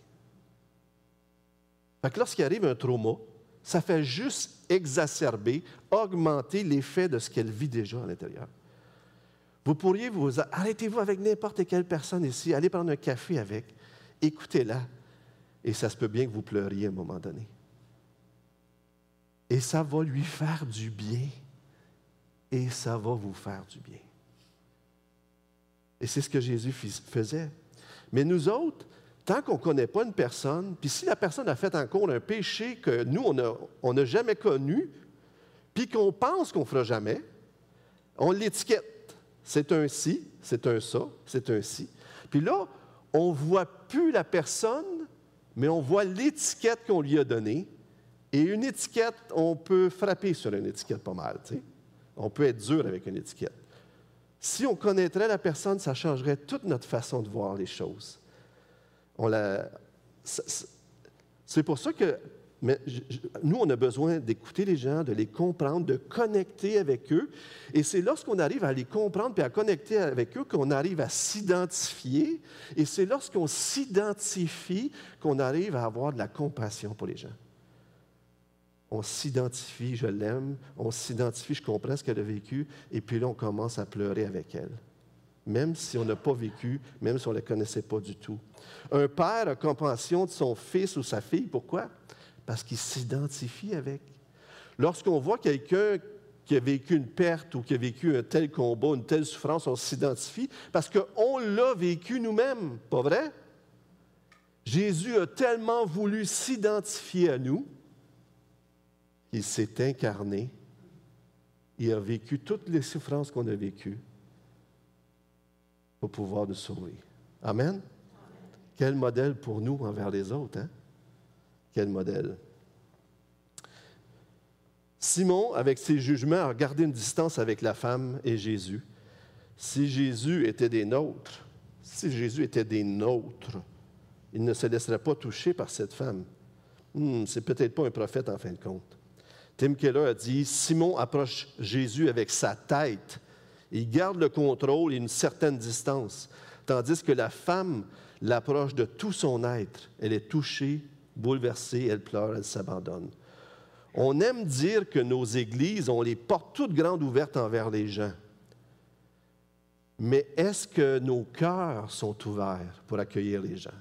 Fait que lorsqu'il arrive un trauma, ça fait juste exacerber, augmenter l'effet de ce qu'elle vit déjà à l'intérieur. Vous pourriez vous... Arrêtez-vous avec n'importe quelle personne ici, allez prendre un café avec, écoutez-la, et ça se peut bien que vous pleuriez à un moment donné. Et ça va lui faire du bien, et ça va vous faire du bien. Et c'est ce que Jésus faisait. Mais nous autres, tant qu'on ne connaît pas une personne, puis si la personne a fait encore un péché que nous, on n'a jamais connu, puis qu'on pense qu'on ne fera jamais, on l'étiquette. C'est un ci, c'est un ça, c'est un ci. Puis là, on ne voit plus la personne, mais on voit l'étiquette qu'on lui a donnée. Et une étiquette, on peut frapper sur une étiquette pas mal. Tu sais. On peut être dur avec une étiquette. Si on connaîtrait la personne, ça changerait toute notre façon de voir les choses. On la, c'est pour ça que mais, je, nous, on a besoin d'écouter les gens, de les comprendre, de connecter avec eux. Et c'est lorsqu'on arrive à les comprendre et à connecter avec eux qu'on arrive à s'identifier. Et c'est lorsqu'on s'identifie qu'on arrive à avoir de la compassion pour les gens. on s'identifie, je l'aime, on s'identifie, je comprends ce qu'elle a vécu, et puis là, on commence à pleurer avec elle. Même si on n'a pas vécu, même si on ne la connaissait pas du tout. Un père a compassion de son fils ou sa fille, pourquoi? Parce qu'il s'identifie avec. Lorsqu'on voit quelqu'un qui a vécu une perte ou qui a vécu un tel combat, une telle souffrance, on s'identifie parce qu'on l'a vécu nous-mêmes, pas vrai? Jésus a tellement voulu s'identifier à nous qu'il s'est incarné. Il a vécu toutes les souffrances qu'on a vécues pour pouvoir nous sauver. Amen? Amen. Quel modèle pour nous envers les autres, hein? Quel modèle? Simon, avec ses jugements, a gardé une distance avec la femme et Jésus. Si Jésus était des nôtres, si Jésus était des nôtres, il ne se laisserait pas toucher par cette femme. Hmm, c'est peut-être pas un prophète en fin de compte. Tim Keller a dit, Simon approche Jésus avec sa tête. Il garde le contrôle et une certaine distance, tandis que la femme l'approche de tout son être. Elle est touchée, bouleversée, elle pleure, elle s'abandonne. On aime dire que nos églises ont les portes toutes grandes ouvertes envers les gens. Mais est-ce que nos cœurs sont ouverts pour accueillir les gens?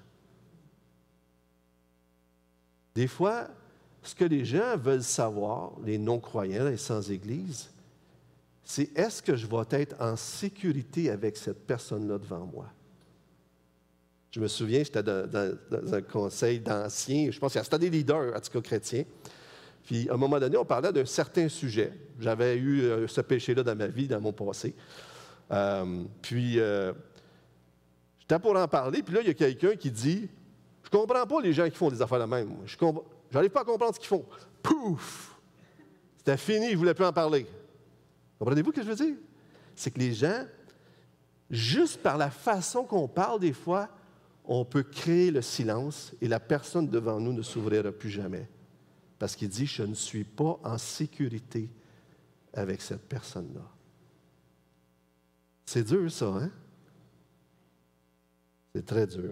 Des fois, ce que les gens veulent savoir, les non-croyants, les sans-église, c'est est-ce que je vais être en sécurité avec cette personne-là devant moi? Je me souviens, j'étais dans, dans, dans un conseil d'anciens, je pense que c'était des leaders, en tout cas chrétiens. Puis, à un moment donné, on parlait d'un certain sujet. J'avais eu euh, ce péché-là dans ma vie, dans mon passé. Euh, puis, euh, j'étais pour en parler, puis là, il y a quelqu'un qui dit, « Je ne comprends pas les gens qui font des affaires la même. Je n'arrive pas à comprendre ce qu'ils font. » Pouf! C'était fini, je ne voulais plus en parler. Comprenez-vous ce que je veux dire? C'est que les gens, juste par la façon qu'on parle des fois, on peut créer le silence et la personne devant nous ne s'ouvrira plus jamais. Parce qu'il dit, je ne suis pas en sécurité avec cette personne-là. C'est dur, ça, hein? C'est très dur.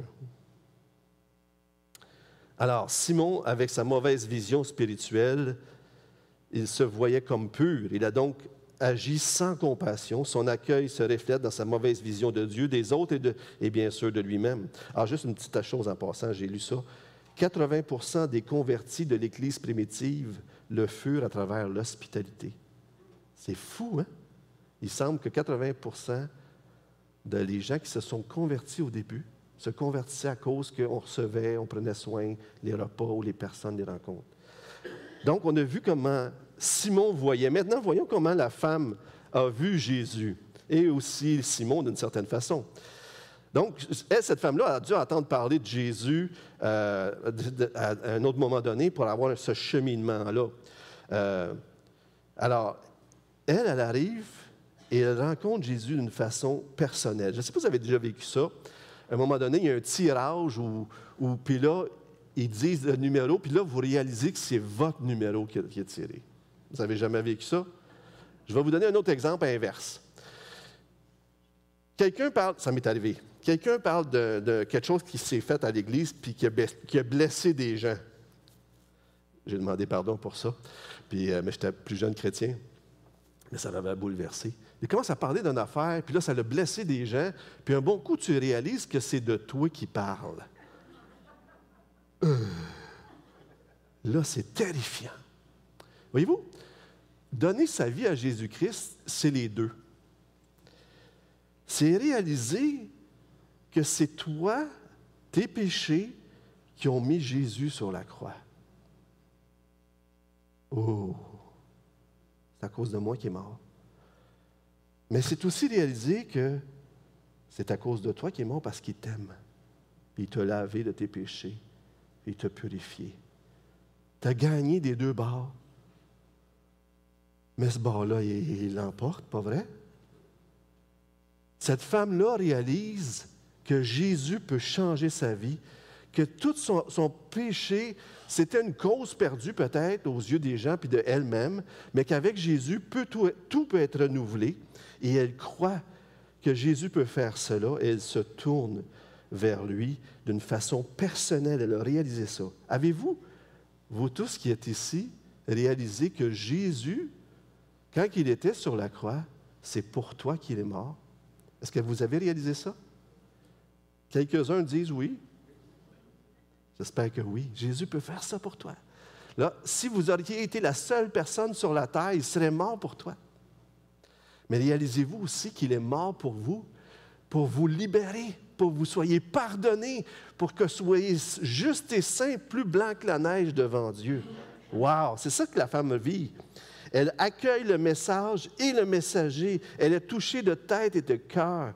Alors, Simon, avec sa mauvaise vision spirituelle, il se voyait comme pur. Il a donc agi sans compassion. Son accueil se reflète dans sa mauvaise vision de Dieu, des autres et, de, et bien sûr de lui-même. Alors, juste une petite chose en passant, j'ai lu ça. quatre-vingts pour cent des convertis de l'Église primitive le furent à travers l'hospitalité. C'est fou, hein? Il semble que quatre-vingts pour cent de les gens qui se sont convertis au début se convertissaient à cause qu'on recevait, on prenait soin, les repas ou les personnes, les rencontres. Donc, on a vu comment Simon voyait. Maintenant, voyons comment la femme a vu Jésus et aussi Simon d'une certaine façon. Donc, elle, cette femme-là a dû entendre parler de Jésus euh, de, de, à un autre moment donné pour avoir ce cheminement-là. Euh, alors, elle, elle arrive et elle rencontre Jésus d'une façon personnelle. Je ne sais pas si vous avez déjà vécu ça. À un moment donné, il y a un tirage où, où puis là, ils disent le numéro, puis là, vous réalisez que c'est votre numéro qui, qui est tiré. Vous n'avez jamais vécu ça? Je vais vous donner un autre exemple inverse. Quelqu'un parle, ça m'est arrivé, quelqu'un parle de, de quelque chose qui s'est fait à l'Église puis qui a, qui a blessé des gens. J'ai demandé pardon pour ça, puis, euh, mais j'étais plus jeune chrétien, mais ça m'avait bouleversé. Il commence à parler d'une affaire, puis là, ça l'a blessé des gens, puis un bon coup, tu réalises que c'est de toi qui parle. Euh, là, c'est terrifiant. Voyez-vous, donner sa vie à Jésus-Christ, c'est les deux. C'est réaliser que c'est toi, tes péchés, qui ont mis Jésus sur la croix. Oh, c'est à cause de moi qu'il est mort. Mais c'est aussi réaliser que c'est à cause de toi qu'il est mort parce qu'il t'aime. Puis il t'a lavé de tes péchés. Puis il t'a purifié. Tu as gagné des deux bords. Mais ce bord-là, il, il l'emporte, pas vrai? Cette femme-là réalise que Jésus peut changer sa vie, que tout son, son péché, c'était une cause perdue peut-être aux yeux des gens puis de elle-même, mais qu'avec Jésus, peut tout, tout peut être renouvelé. Et elle croit que Jésus peut faire cela et elle se tourne vers lui d'une façon personnelle. Elle a réalisé ça. Avez-vous, vous tous qui êtes ici, réaliser que Jésus, quand il était sur la croix, c'est pour toi qu'il est mort? Est-ce que vous avez réalisé ça? Quelques-uns disent oui. J'espère que oui. Jésus peut faire ça pour toi. Là, si vous auriez été la seule personne sur la terre, il serait mort pour toi. Mais réalisez-vous aussi qu'il est mort pour vous, pour vous libérer, pour que vous soyez pardonnés, pour que vous soyez justes et saints, plus blancs que la neige devant Dieu. Wow! C'est ça que la femme vit. Elle accueille le message et le messager. Elle est touchée de tête et de cœur.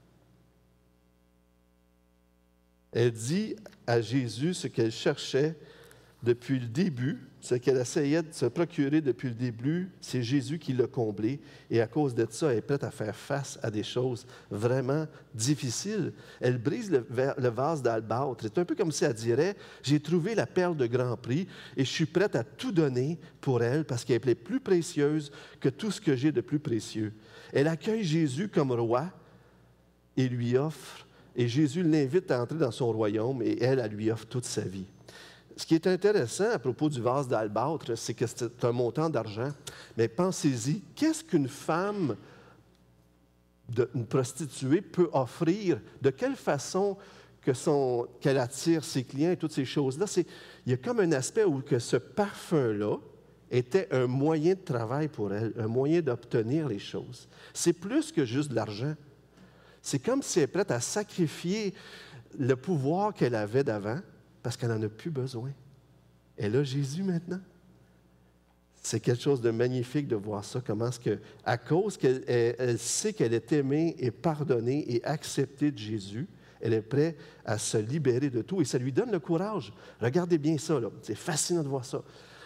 Elle dit à Jésus ce qu'elle cherchait depuis le début, ce qu'elle essayait de se procurer depuis le début, c'est Jésus qui l'a comblé. Et à cause de ça, elle est prête à faire face à des choses vraiment difficiles. Elle brise le, le vase d'albâtre. C'est un peu comme si elle dirait, j'ai trouvé la perle de grand prix et je suis prête à tout donner pour elle parce qu'elle est plus précieuse que tout ce que j'ai de plus précieux. Elle accueille Jésus comme roi et lui offre, et Jésus l'invite à entrer dans son royaume et elle, elle lui offre toute sa vie. Ce qui est intéressant à propos du vase d'albâtre, c'est que c'est un montant d'argent. Mais pensez-y, qu'est-ce qu'une femme, de, une prostituée, peut offrir? De quelle façon que son, qu'elle attire ses clients et toutes ces choses-là? C'est, il y a comme un aspect où que ce parfum-là était un moyen de travail pour elle, un moyen d'obtenir les choses. C'est plus que juste de l'argent. C'est comme si elle est prête à sacrifier le pouvoir qu'elle avait d'avant, parce qu'elle n'en a plus besoin. Elle a Jésus maintenant. C'est quelque chose de magnifique de voir ça, comment est-ce que, à cause qu'elle elle, elle sait qu'elle est aimée et pardonnée et acceptée de Jésus, elle est prête à se libérer de tout et ça lui donne le courage. Regardez bien ça, là. C'est fascinant de voir ça.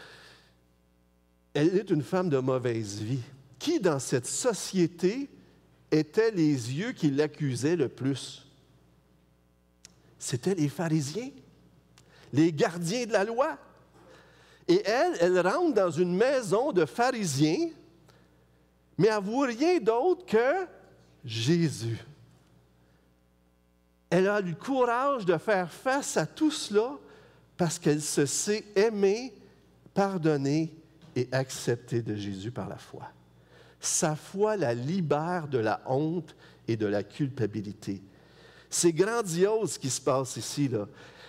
Elle est une femme de mauvaise vie. Qui, dans cette société, étaient les yeux qui l'accusaient le plus? C'était les pharisiens. Les gardiens de la loi. Et elle, elle rentre dans une maison de pharisiens, mais elle ne voit rien d'autre que Jésus. Elle a le courage de faire face à tout cela parce qu'elle se sait aimée, pardonnée et acceptée de Jésus par la foi. Sa foi la libère de la honte et de la culpabilité. C'est grandiose ce qui se passe ici, là.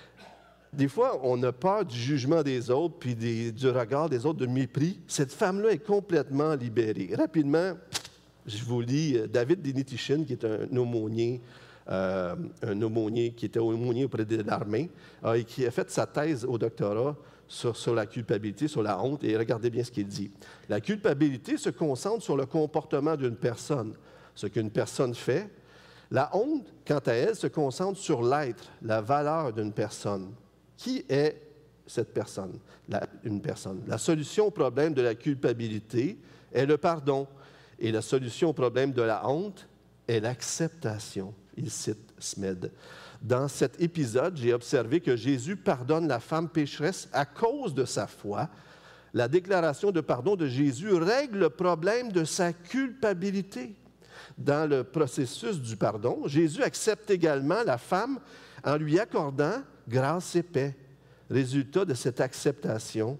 Des fois, on a peur du jugement des autres, puis des, du regard des autres, de mépris. Cette femme-là est complètement libérée. Rapidement, je vous lis David Denetishin, qui est un aumônier, euh, un aumônier qui était aumônier auprès de l'armée, euh, et qui a fait sa thèse au doctorat sur, sur la culpabilité, sur la honte, et regardez bien ce qu'il dit. La culpabilité se concentre sur le comportement d'une personne, ce qu'une personne fait. La honte, quant à elle, se concentre sur l'être, la valeur d'une personne. Qui est cette personne? La, une personne. La solution au problème de la culpabilité est le pardon. Et la solution au problème de la honte est l'acceptation. Il cite Smed. Dans cet épisode, j'ai observé que Jésus pardonne la femme pécheresse à cause de sa foi. La déclaration de pardon de Jésus règle le problème de sa culpabilité. Dans le processus du pardon, Jésus accepte également la femme en lui accordant grâce et paix. Résultat de cette acceptation,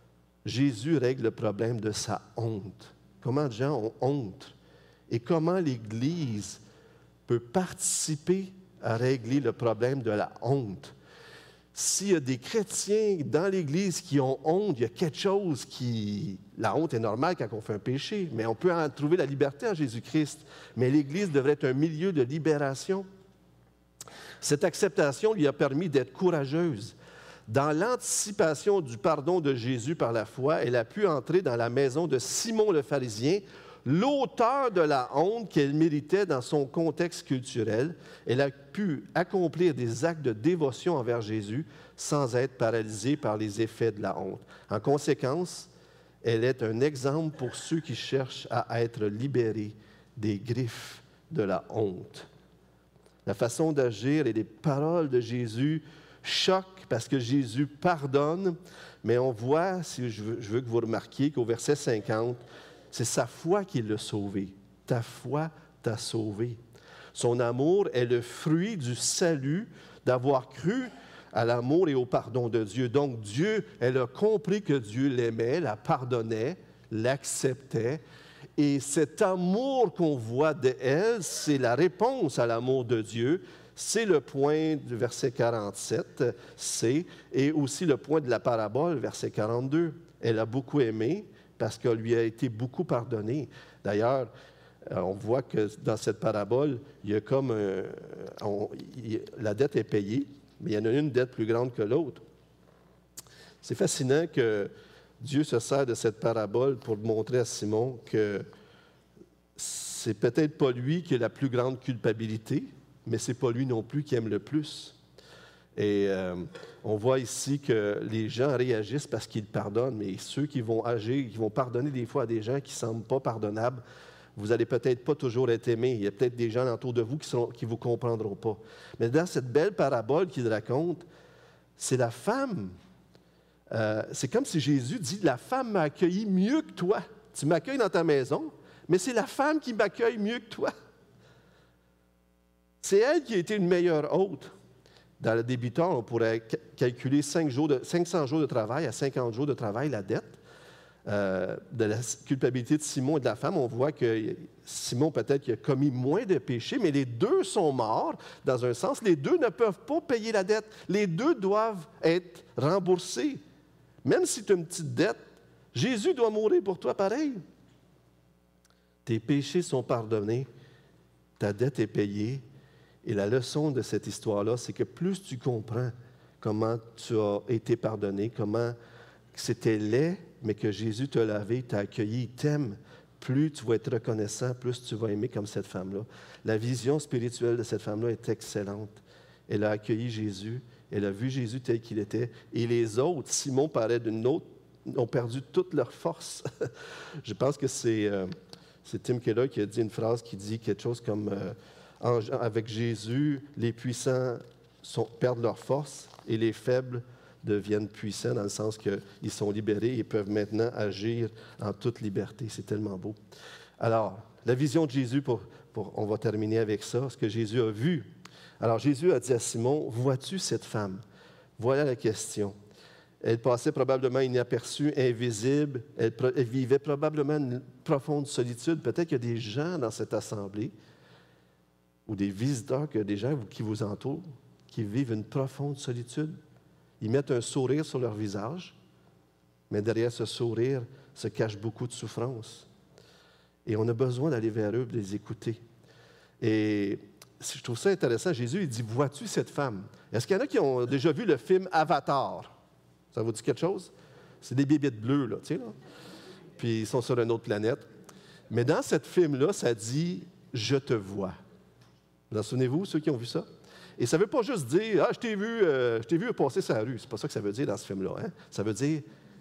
Jésus règle le problème de sa honte. Comment de gens ont honte? Et comment l'Église peut participer à régler le problème de la honte? S'il y a des chrétiens dans l'Église qui ont honte, il y a quelque chose qui... La honte est normale quand on fait un péché, mais on peut en trouver la liberté en Jésus-Christ. Mais l'Église devrait être un milieu de libération. Cette acceptation lui a permis d'être courageuse. Dans l'anticipation du pardon de Jésus par la foi, elle a pu entrer dans la maison de Simon le pharisien, l'auteur de la honte qu'elle méritait dans son contexte culturel. Elle a pu accomplir des actes de dévotion envers Jésus sans être paralysée par les effets de la honte. En conséquence, elle est un exemple pour ceux qui cherchent à être libérés des griffes de la honte. La façon d'agir et les paroles de Jésus choquent parce que Jésus pardonne, mais on voit, si je veux, je veux que vous remarquiez qu'au verset cinquante, c'est sa foi qui l'a sauvé. Ta foi t'a sauvé. Son amour est le fruit du salut, d'avoir cru à l'amour et au pardon de Dieu. Donc Dieu, elle a compris que Dieu l'aimait, la pardonnait, l'acceptait. Et cet amour qu'on voit d'elle, c'est la réponse à l'amour de Dieu. C'est le point du verset quarante-sept, c'est, et aussi le point de la parabole, verset quarante-deux. Elle a beaucoup aimé parce qu'elle lui a été beaucoup pardonné. D'ailleurs, on voit que dans cette parabole, il y a comme un, on, il, la dette est payée, mais il y en a une dette plus grande que l'autre. C'est fascinant que Dieu se sert de cette parabole pour montrer à Simon que c'est peut-être pas lui qui a la plus grande culpabilité, mais c'est pas lui non plus qui aime le plus. Et euh, on voit ici que les gens réagissent parce qu'ils pardonnent, mais ceux qui vont agir, qui vont pardonner des fois à des gens qui ne semblent pas pardonnables, vous n'allez peut-être pas toujours être aimé. Il y a peut-être des gens autour de vous qui ne qui vous comprendront pas. Mais dans cette belle parabole qu'il raconte, c'est la femme. Euh, c'est comme si Jésus dit, la femme m'a accueilli mieux que toi. Tu m'accueilles dans ta maison, mais c'est la femme qui m'accueille mieux que toi. C'est elle qui a été une meilleure hôte. Dans le débiteur, on pourrait calculer cinq jours de, cinq cents jours de travail à cinquante jours de travail, la dette. Euh, de la culpabilité de Simon et de la femme, on voit que Simon, peut-être, qu'il a commis moins de péchés, mais les deux sont morts. Dans un sens, les deux ne peuvent pas payer la dette. Les deux doivent être remboursés. Même si tu as une petite dette, Jésus doit mourir pour toi pareil. Tes péchés sont pardonnés, ta dette est payée. Et la leçon de cette histoire-là, c'est que plus tu comprends comment tu as été pardonné, comment c'était laid, mais que Jésus t'a lavé, t'a accueilli, t'aime, plus tu vas être reconnaissant, plus tu vas aimer comme cette femme-là. La vision spirituelle de cette femme-là est excellente. Elle a accueilli Jésus, elle a vu Jésus tel qu'il était. Et les autres, Simon parlait d'une autre, ont perdu toute leur force. Je pense que c'est, euh, c'est Tim Keller qui a dit une phrase qui dit quelque chose comme euh, en, avec Jésus, les puissants sont, perdent leur force et les faibles deviennent puissants dans le sens qu'ils sont libérés et peuvent maintenant agir en toute liberté. C'est tellement beau. Alors, la vision de Jésus, pour, pour, on va terminer avec ça, ce que Jésus a vu. Alors, Jésus a dit à Simon, « Vois-tu cette femme? » Voilà la question. Elle passait probablement inaperçue, invisible. Elle, elle vivait probablement une profonde solitude. Peut-être qu'il y a des gens dans cette assemblée ou des visiteurs, que des gens qui vous entourent, qui vivent une profonde solitude. Ils mettent un sourire sur leur visage, mais derrière ce sourire se cache beaucoup de souffrance. Et on a besoin d'aller vers eux, de les écouter. Et je trouve ça intéressant. Jésus, il dit, « Vois-tu cette femme? » Est-ce qu'il y en a qui ont déjà vu le film Avatar? Ça vous dit quelque chose? C'est des bébites bleues, là, tu sais, là. Puis ils sont sur une autre planète. Mais dans ce film-là, ça dit, « Je te vois ». Vous en souvenez-vous, ceux qui ont vu ça? Et ça ne veut pas juste dire « Ah, je t'ai vu, euh, je t'ai vu passer sa rue ». C'est pas ça que ça veut dire dans ce film-là. Hein? Ça veut dire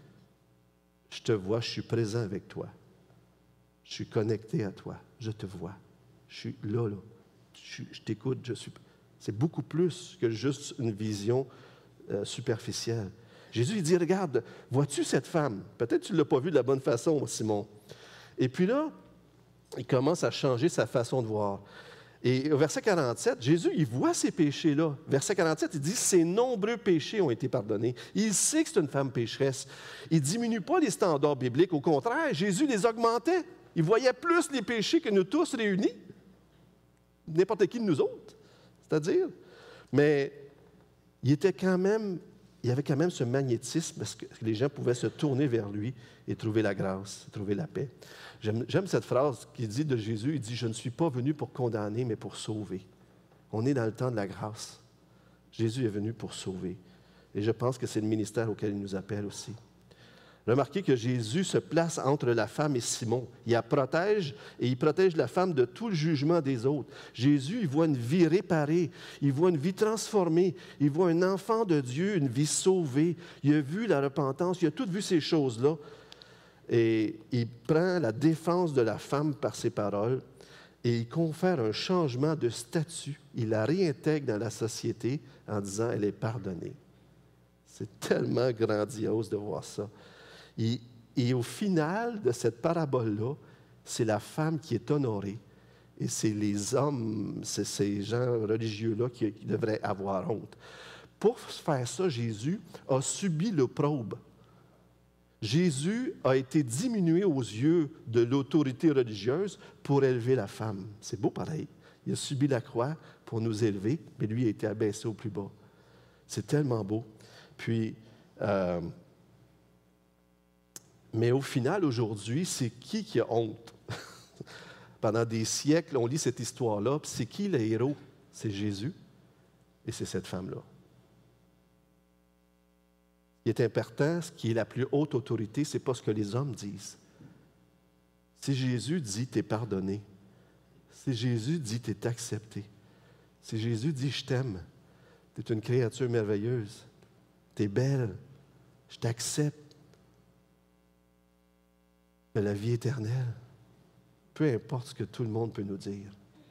« Je te vois, je suis présent avec toi. Je suis connecté à toi. Je te vois. Je suis là, là. Je, je t'écoute. Je suis... » C'est beaucoup plus que juste une vision euh, superficielle. Jésus, il dit « Regarde, vois-tu cette femme? » Peut-être que tu ne l'as pas vue de la bonne façon, Simon. Et puis là, il commence à changer sa façon de voir. Et au verset quarante-sept, Jésus, il voit ces péchés-là. Verset quarante-sept, il dit « Ses nombreux péchés ont été pardonnés. » Il sait que c'est une femme pécheresse. Il ne diminue pas les standards bibliques. Au contraire, Jésus les augmentait. Il voyait plus les péchés que nous tous réunis. N'importe qui de nous autres, c'est-à-dire. Mais il était quand même, il y avait quand même ce magnétisme parce que les gens pouvaient se tourner vers lui et trouver la grâce, trouver la paix. J'aime, j'aime cette phrase qui dit de Jésus, il dit « Je ne suis pas venu pour condamner, mais pour sauver. » On est dans le temps de la grâce. Jésus est venu pour sauver. Et je pense que c'est le ministère auquel il nous appelle aussi. Remarquez que Jésus se place entre la femme et Simon. Il la protège et il protège la femme de tout le jugement des autres. Jésus, il voit une vie réparée, il voit une vie transformée, il voit un enfant de Dieu, une vie sauvée. Il a vu la repentance, il a tout vu ces choses-là. Et il prend la défense de la femme par ses paroles et il confère un changement de statut. Il la réintègre dans la société en disant « elle est pardonnée ». C'est tellement grandiose de voir ça. Et, et au final de cette parabole-là, c'est la femme qui est honorée et c'est les hommes, c'est ces gens religieux-là qui, qui devraient avoir honte. Pour faire ça, Jésus a subi l'opprobre. Jésus a été diminué aux yeux de l'autorité religieuse pour élever la femme. C'est beau pareil. Il a subi la croix pour nous élever, mais lui a été abaissé au plus bas. C'est tellement beau. Puis, euh, mais au final, aujourd'hui, c'est qui qui a honte? Pendant des siècles, on lit cette histoire-là, puis c'est qui le héros? C'est Jésus et c'est cette femme-là. Ce qui est important, ce qui est la plus haute autorité, ce n'est pas ce que les hommes disent. Si Jésus dit « t'es pardonné », si Jésus dit « t'es accepté », si Jésus dit « je t'aime », tu es une créature merveilleuse, tu es belle, je t'accepte, tu as la vie éternelle, peu importe ce que tout le monde peut nous dire.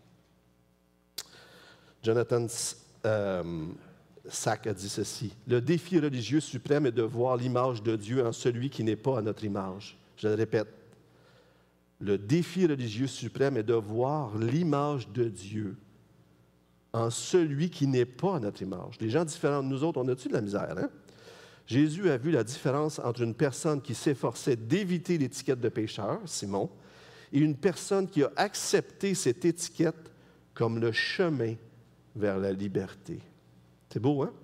Jonathan euh, Sack a dit ceci: « Le défi religieux suprême est de voir l'image de Dieu en celui qui n'est pas à notre image. » Je le répète. Le défi religieux suprême est de voir l'image de Dieu en celui qui n'est pas à notre image. Les gens différents de nous autres, on a-tu de la misère, hein? Jésus a vu la différence entre une personne qui s'efforçait d'éviter l'étiquette de pécheur, Simon, et une personne qui a accepté cette étiquette comme le chemin vers la liberté. C'est beau, hein?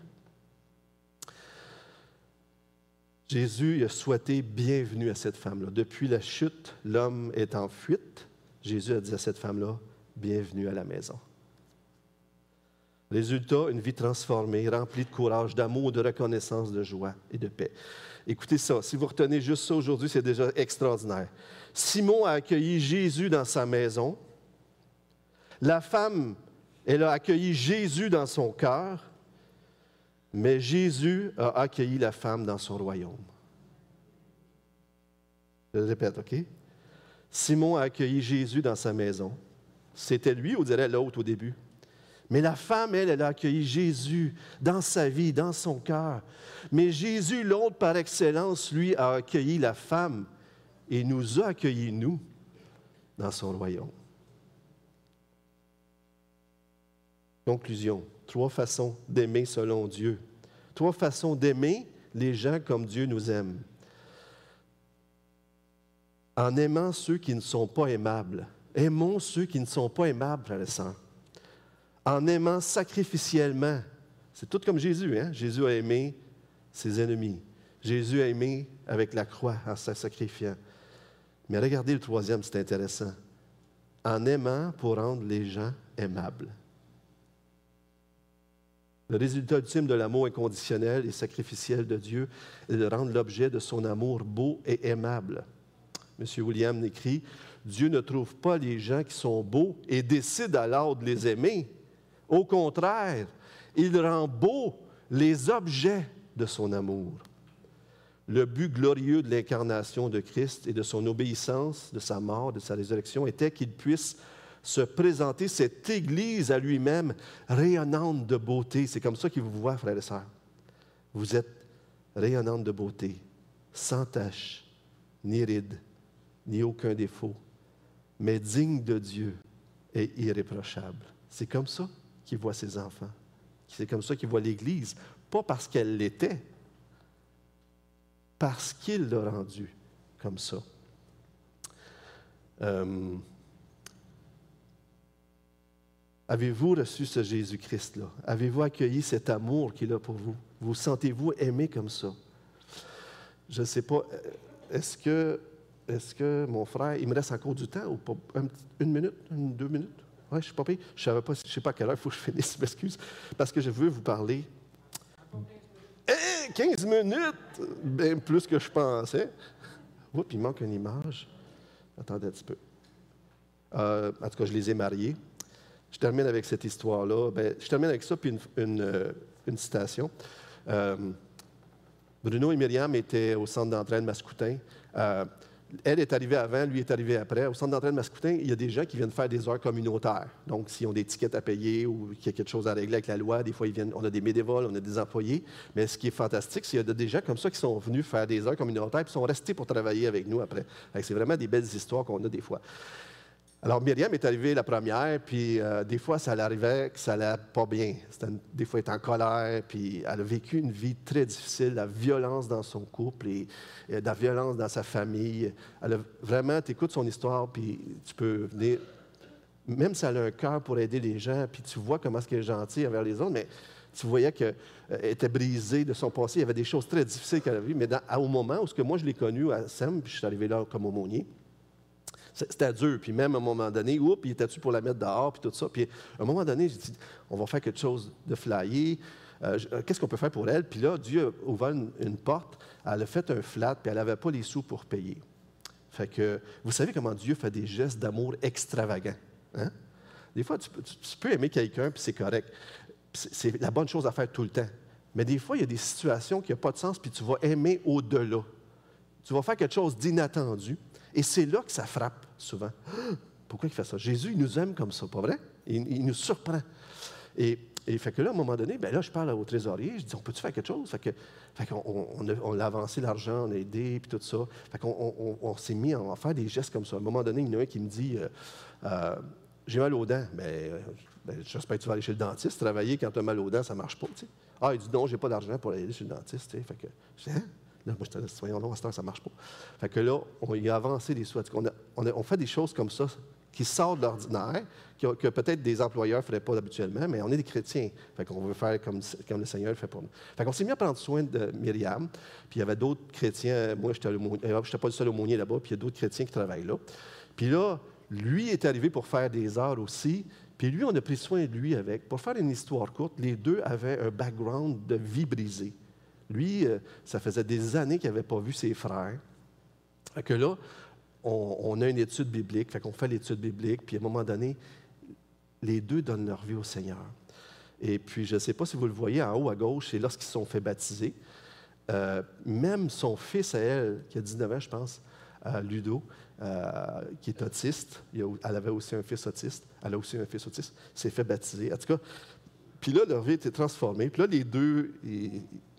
Jésus a souhaité bienvenue à cette femme-là. Depuis la chute, l'homme est en fuite. Jésus a dit à cette femme-là, bienvenue à la maison. Résultat, une vie transformée, remplie de courage, d'amour, de reconnaissance, de joie et de paix. Écoutez ça, si vous retenez juste ça aujourd'hui, c'est déjà extraordinaire. Simon a accueilli Jésus dans sa maison. La femme, elle a accueilli Jésus dans son cœur, mais Jésus a accueilli la femme dans son royaume. Je le répète, OK? Simon a accueilli Jésus dans sa maison. C'était lui, on dirait l'autre au début. Mais la femme, elle, elle a accueilli Jésus dans sa vie, dans son cœur. Mais Jésus, l'autre par excellence, lui, a accueilli la femme et nous a accueillis, nous, dans son royaume. Conclusion, trois façons d'aimer selon Dieu. Trois façons d'aimer les gens comme Dieu nous aime. En aimant ceux qui ne sont pas aimables. Aimons ceux qui ne sont pas aimables, frères et sœurs. En aimant sacrificiellement. C'est tout comme Jésus, hein? Jésus a aimé ses ennemis. Jésus a aimé avec la croix en se sacrifiant. Mais regardez le troisième, c'est intéressant. En aimant pour rendre les gens aimables. Le résultat ultime de l'amour inconditionnel et sacrificiel de Dieu est de rendre l'objet de son amour beau et aimable. M. William écrit, « Dieu ne trouve pas les gens qui sont beaux et décide alors de les aimer. Au contraire, il rend beaux les objets de son amour. » Le but glorieux de l'incarnation de Christ et de son obéissance, de sa mort, de sa résurrection, était qu'il puisse se présenter cette Église à lui-même rayonnante de beauté. C'est comme ça qu'il vous voit, frères et sœurs. Vous êtes rayonnante de beauté, sans tache, ni ride, ni aucun défaut, mais digne de Dieu et irréprochable. C'est comme ça qu'il voit ses enfants. C'est comme ça qu'il voit l'Église, pas parce qu'elle l'était, parce qu'il l'a rendue comme ça. Euh, Avez-vous reçu ce Jésus-Christ-là? Avez-vous accueilli cet amour qu'il a pour vous? Vous sentez-vous aimé comme ça? Je ne sais pas, est-ce que, est-ce que mon frère, il me reste encore du temps ou pas? Un, une minute, une, deux minutes? Oui, je ne sais pas, je ne sais, sais pas à quelle heure il faut que je finisse, je m'excuse, parce que je veux vous parler. Hey, quinze minutes! Bien plus que je pensais. Oups, il manque une image. Attendez un petit peu. Euh, en tout cas, je les ai mariés. Je termine avec cette histoire-là. Bien, je termine avec ça, puis une, une, euh, une citation. Euh, Bruno et Myriam étaient au centre d'entraîne Mascoutin. Euh, elle est arrivée avant, lui est arrivé après. Au centre d'entraîne Mascoutin, il y a des gens qui viennent faire des heures communautaires. Donc, s'ils ont des tickets à payer ou qu'il y a quelque chose à régler avec la loi, des fois, ils viennent, on a des bénévoles, on a des employés. Mais ce qui est fantastique, c'est qu'il y a des gens comme ça qui sont venus faire des heures communautaires et sont restés pour travailler avec nous après. C'est vraiment des belles histoires qu'on a des fois. Alors, Myriam est arrivée la première, puis euh, des fois, ça l'arrivait que ça allait pas bien. C'était une- des fois, elle était en colère, puis elle a vécu une vie très difficile, la violence dans son couple et, et de la violence dans sa famille. Elle a vraiment, tu écoutes son histoire, puis tu peux venir, même si elle a un cœur pour aider les gens, puis tu vois comment est-ce qu'elle est gentille envers les autres, mais tu voyais qu'elle était brisée de son passé. Il y avait des choses très difficiles qu'elle a vues, mais dans- au moment où ce que moi, je l'ai connue à Sem, puis je suis arrivé là comme aumônier, c'était dur. Puis même à un moment donné, oups, il était-tu pour la mettre dehors, puis tout ça. Puis à un moment donné, j'ai dit, on va faire quelque chose de flyé. Euh, je- Qu'est-ce qu'on peut faire pour elle? Puis là, Dieu a ouvert une, une porte, elle a fait un flat, puis elle n'avait pas les sous pour payer. Fait que, vous savez comment Dieu fait des gestes d'amour extravagants. Hein? Des fois, tu, peux- tu- tu peux aimer quelqu'un, puis c'est correct. C'est c'est la bonne chose à faire tout le temps. Mais des fois, il y a des situations qui n'ont pas de sens, puis tu vas aimer au-delà. Tu vas faire quelque chose d'inattendu. Et c'est là que ça frappe, souvent. Ah! Pourquoi il fait ça? Jésus, il nous aime comme ça, pas vrai? Il, il nous surprend. Et, et fait que là, à un moment donné, bien là, je parle au trésorier, je dis, on peut-tu faire quelque chose? Fait que, fait qu'on on, on a, on a avancé l'argent, on a aidé, puis tout ça. Fait qu'on on, on, on s'est mis à faire des gestes comme ça. À un moment donné, il y en a un qui me dit, euh, euh, j'ai mal aux dents. Mais ben, j'espère que tu vas aller chez le dentiste. Travailler quand tu as mal aux dents, ça ne marche pas, tu sais. Ah, il dit, non, j'ai pas d'argent pour aller chez le dentiste, tu sais. Fait que, je dis, hein? Là, moi, je te dis, voyons, non, à cette heure, ça ne marche pas. Fait que là, on y a avancé des sous. On, a, on, a, on fait des choses comme ça qui sortent de l'ordinaire, que, que peut-être des employeurs ne feraient pas habituellement, mais on est des chrétiens. Fait qu'on veut faire comme, comme le Seigneur le fait pour nous. Fait qu'on s'est mis à prendre soin de Myriam, puis il y avait d'autres chrétiens. Moi, je n'étais pas le seul aumônier là-bas, puis il y a d'autres chrétiens qui travaillent là. Puis là, lui est arrivé pour faire des heures aussi, puis lui, on a pris soin de lui avec. Pour faire une histoire courte, les deux avaient un background de vie brisée. Lui, euh, ça faisait des années qu'il n'avait pas vu ses frères. Fait que là, on, on a une étude biblique, fait qu'on fait l'étude biblique, puis à un moment donné, les deux donnent leur vie au Seigneur. Et puis, je ne sais pas si vous le voyez en haut à gauche, c'est lorsqu'ils se sont fait baptiser. Euh, même son fils à elle, qui a dix-neuf ans, je pense, euh, Ludo, euh, qui est autiste, il a, elle avait aussi un fils autiste, elle a aussi un fils autiste, s'est fait baptiser. En tout cas, puis là, leur vie a été transformée. Puis là, les deux, ils,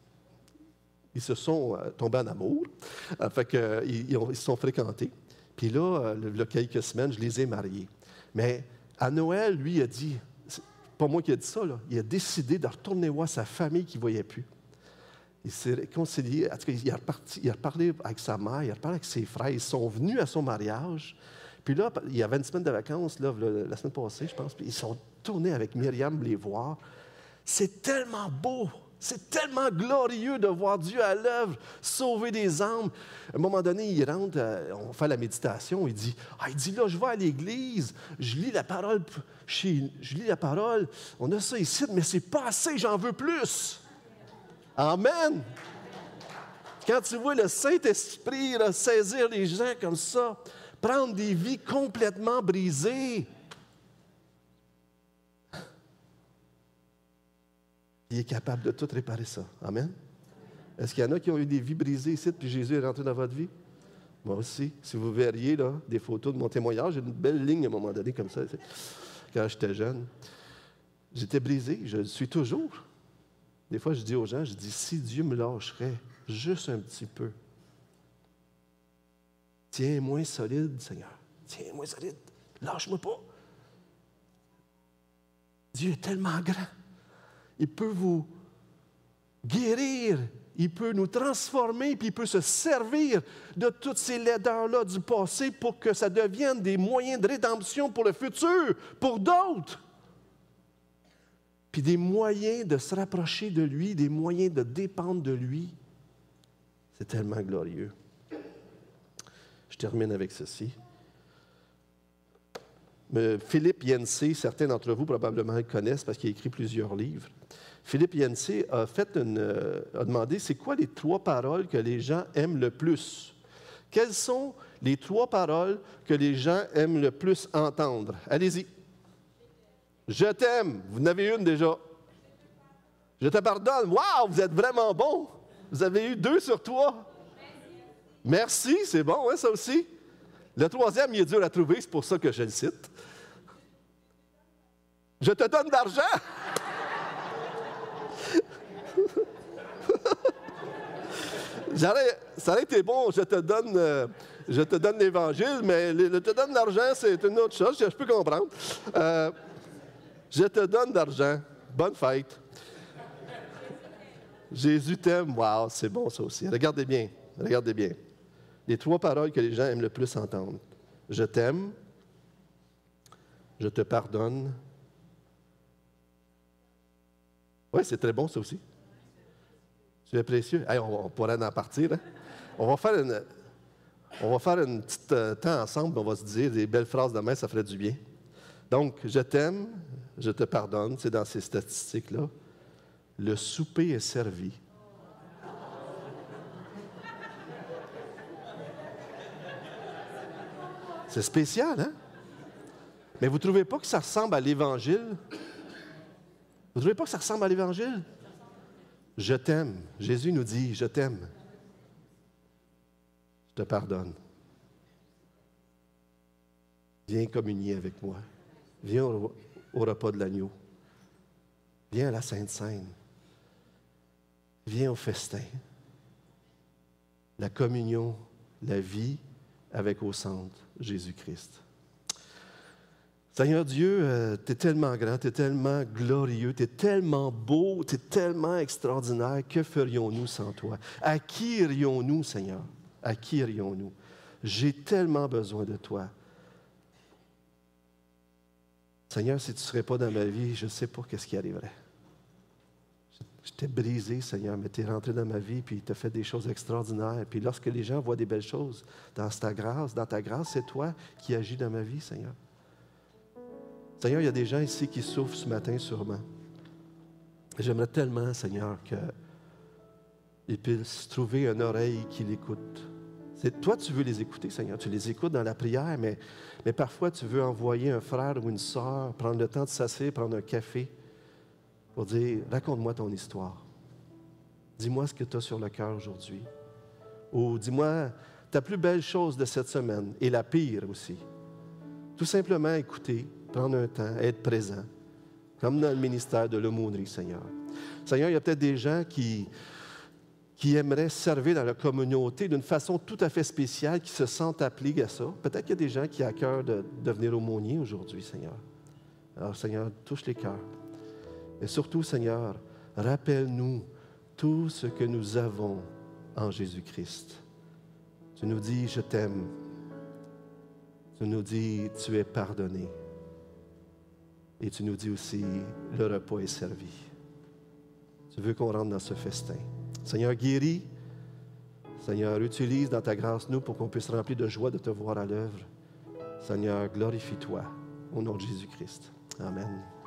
ils se sont euh, tombés en amour. Euh, fait que, euh, ils, ils, ont, ils se sont fréquentés. Puis là, euh, il y a quelques semaines, je les ai mariés. Mais à Noël, lui, il a dit, c'est pas moi qui ai dit ça, là, il a décidé de retourner voir sa famille qu'il ne voyait plus. Il s'est réconcilié. En tout cas, il a, reparti, il a parlé avec sa mère, il a parlé avec ses frères. Ils sont venus à son mariage. Puis là, il y avait une semaine de vacances, là, la semaine passée, je pense. Puis ils sont tournés avec Myriam les voir. C'est tellement beau! C'est tellement glorieux de voir Dieu à l'œuvre, sauver des âmes. À un moment donné, il rentre, euh, on fait la méditation, il dit, ah, il dit là, je vais à l'église, je lis la parole, chez, je lis la parole, on a ça ici, mais c'est pas assez, j'en veux plus. Amen. Quand tu vois le Saint-Esprit là, saisir les gens comme ça, prendre des vies complètement brisées, il est capable de tout réparer ça. Amen. Est-ce qu'il y en a qui ont eu des vies brisées ici, puis Jésus est rentré dans votre vie? Moi aussi. Si vous verriez là, des photos de mon témoignage, j'ai une belle ligne à un moment donné comme ça, quand j'étais jeune. J'étais brisé, je le suis toujours. Des fois, je dis aux gens, je dis, si Dieu me lâcherait juste un petit peu, tiens-moi solide, Seigneur. Tiens-moi solide. Lâche-moi pas. Dieu est tellement grand. Il peut vous guérir, il peut nous transformer, puis il peut se servir de toutes ces laideurs-là du passé pour que ça devienne des moyens de rédemption pour le futur, pour d'autres. Puis des moyens de se rapprocher de lui, des moyens de dépendre de lui. C'est tellement glorieux. Je termine avec ceci. Mais Philippe Yancey, certains d'entre vous probablement le connaissent parce qu'il a écrit plusieurs livres. Philippe Yancey a, fait une, euh, a demandé, c'est quoi les trois paroles que les gens aiment le plus? Quelles sont les trois paroles que les gens aiment le plus entendre? Allez-y. Je t'aime. Vous en avez une déjà. Je te pardonne. Wow, vous êtes vraiment bon. Vous avez eu deux sur trois. Merci, c'est bon, hein, ça aussi. Le troisième, il est dur à trouver, c'est pour ça que je le cite. Je te donne de l'argent. Ça aurait été bon, je te donne, euh, je te donne l'Évangile, mais le, je te donne de l'argent, c'est une autre chose, je, je peux comprendre. Euh, je te donne de l'argent. Bonne fête. Jésus t'aime. Wow, c'est bon ça aussi. Regardez bien, regardez bien. Les trois paroles que les gens aiment le plus entendre. Je t'aime, je te pardonne. Oui, c'est très bon ça aussi. Tu es précieux. Hey, on, on pourrait en partir. Hein? On va faire une, on va faire une petite euh, temps ensemble, on va se dire des belles phrases demain, ça ferait du bien. Donc, je t'aime, je te pardonne, c'est dans ces statistiques-là. Le souper est servi. C'est spécial, hein? Mais vous ne trouvez pas que ça ressemble à l'Évangile? Vous ne trouvez pas que ça ressemble à l'Évangile? Je t'aime. Jésus nous dit, je t'aime. Je te pardonne. Viens communier avec moi. Viens au, au repas de l'agneau. Viens à la Sainte Seine. Viens au festin. La communion, la vie avec au centre Jésus-Christ. Seigneur Dieu, euh, tu es tellement grand, tu es tellement glorieux, tu es tellement beau, tu es tellement extraordinaire. Que ferions-nous sans toi? À qui irions-nous, Seigneur? À qui irions-nous? J'ai tellement besoin de toi. Seigneur, si tu ne serais pas dans ma vie, je ne sais pas qu'est-ce qui arriverait. Je t'ai brisé, Seigneur, mais tu es rentré dans ma vie, puis tu as fait des choses extraordinaires. Puis lorsque les gens voient des belles choses dans ta grâce, dans ta grâce, c'est toi qui agis dans ma vie, Seigneur. Seigneur, il y a des gens ici qui souffrent ce matin sûrement. J'aimerais tellement, Seigneur, qu'ils puissent trouver une oreille qui l'écoute. C'est, toi, tu veux les écouter, Seigneur. Tu les écoutes dans la prière, mais, mais parfois, tu veux envoyer un frère ou une sœur, prendre le temps de s'asseoir, prendre un café, pour dire, raconte-moi ton histoire. Dis-moi ce que tu as sur le cœur aujourd'hui. Ou dis-moi ta plus belle chose de cette semaine, et la pire aussi. Tout simplement écouter, prendre un temps, être présent, comme dans le ministère de l'aumônerie, Seigneur. Seigneur, il y a peut-être des gens qui, qui aimeraient servir dans la communauté d'une façon tout à fait spéciale, qui se sentent appelés à ça. Peut-être qu'il y a des gens qui ont à cœur de devenir aumônier aujourd'hui, Seigneur. Alors, Seigneur, touche les cœurs. Et surtout, Seigneur, rappelle-nous tout ce que nous avons en Jésus-Christ. Tu nous dis, je t'aime. Tu nous dis, tu es pardonné. Et tu nous dis aussi, le repas est servi. Tu veux qu'on rentre dans ce festin. Seigneur, guéris. Seigneur, utilise dans ta grâce nous pour qu'on puisse remplir de joie de te voir à l'œuvre. Seigneur, glorifie-toi au nom de Jésus-Christ. Amen.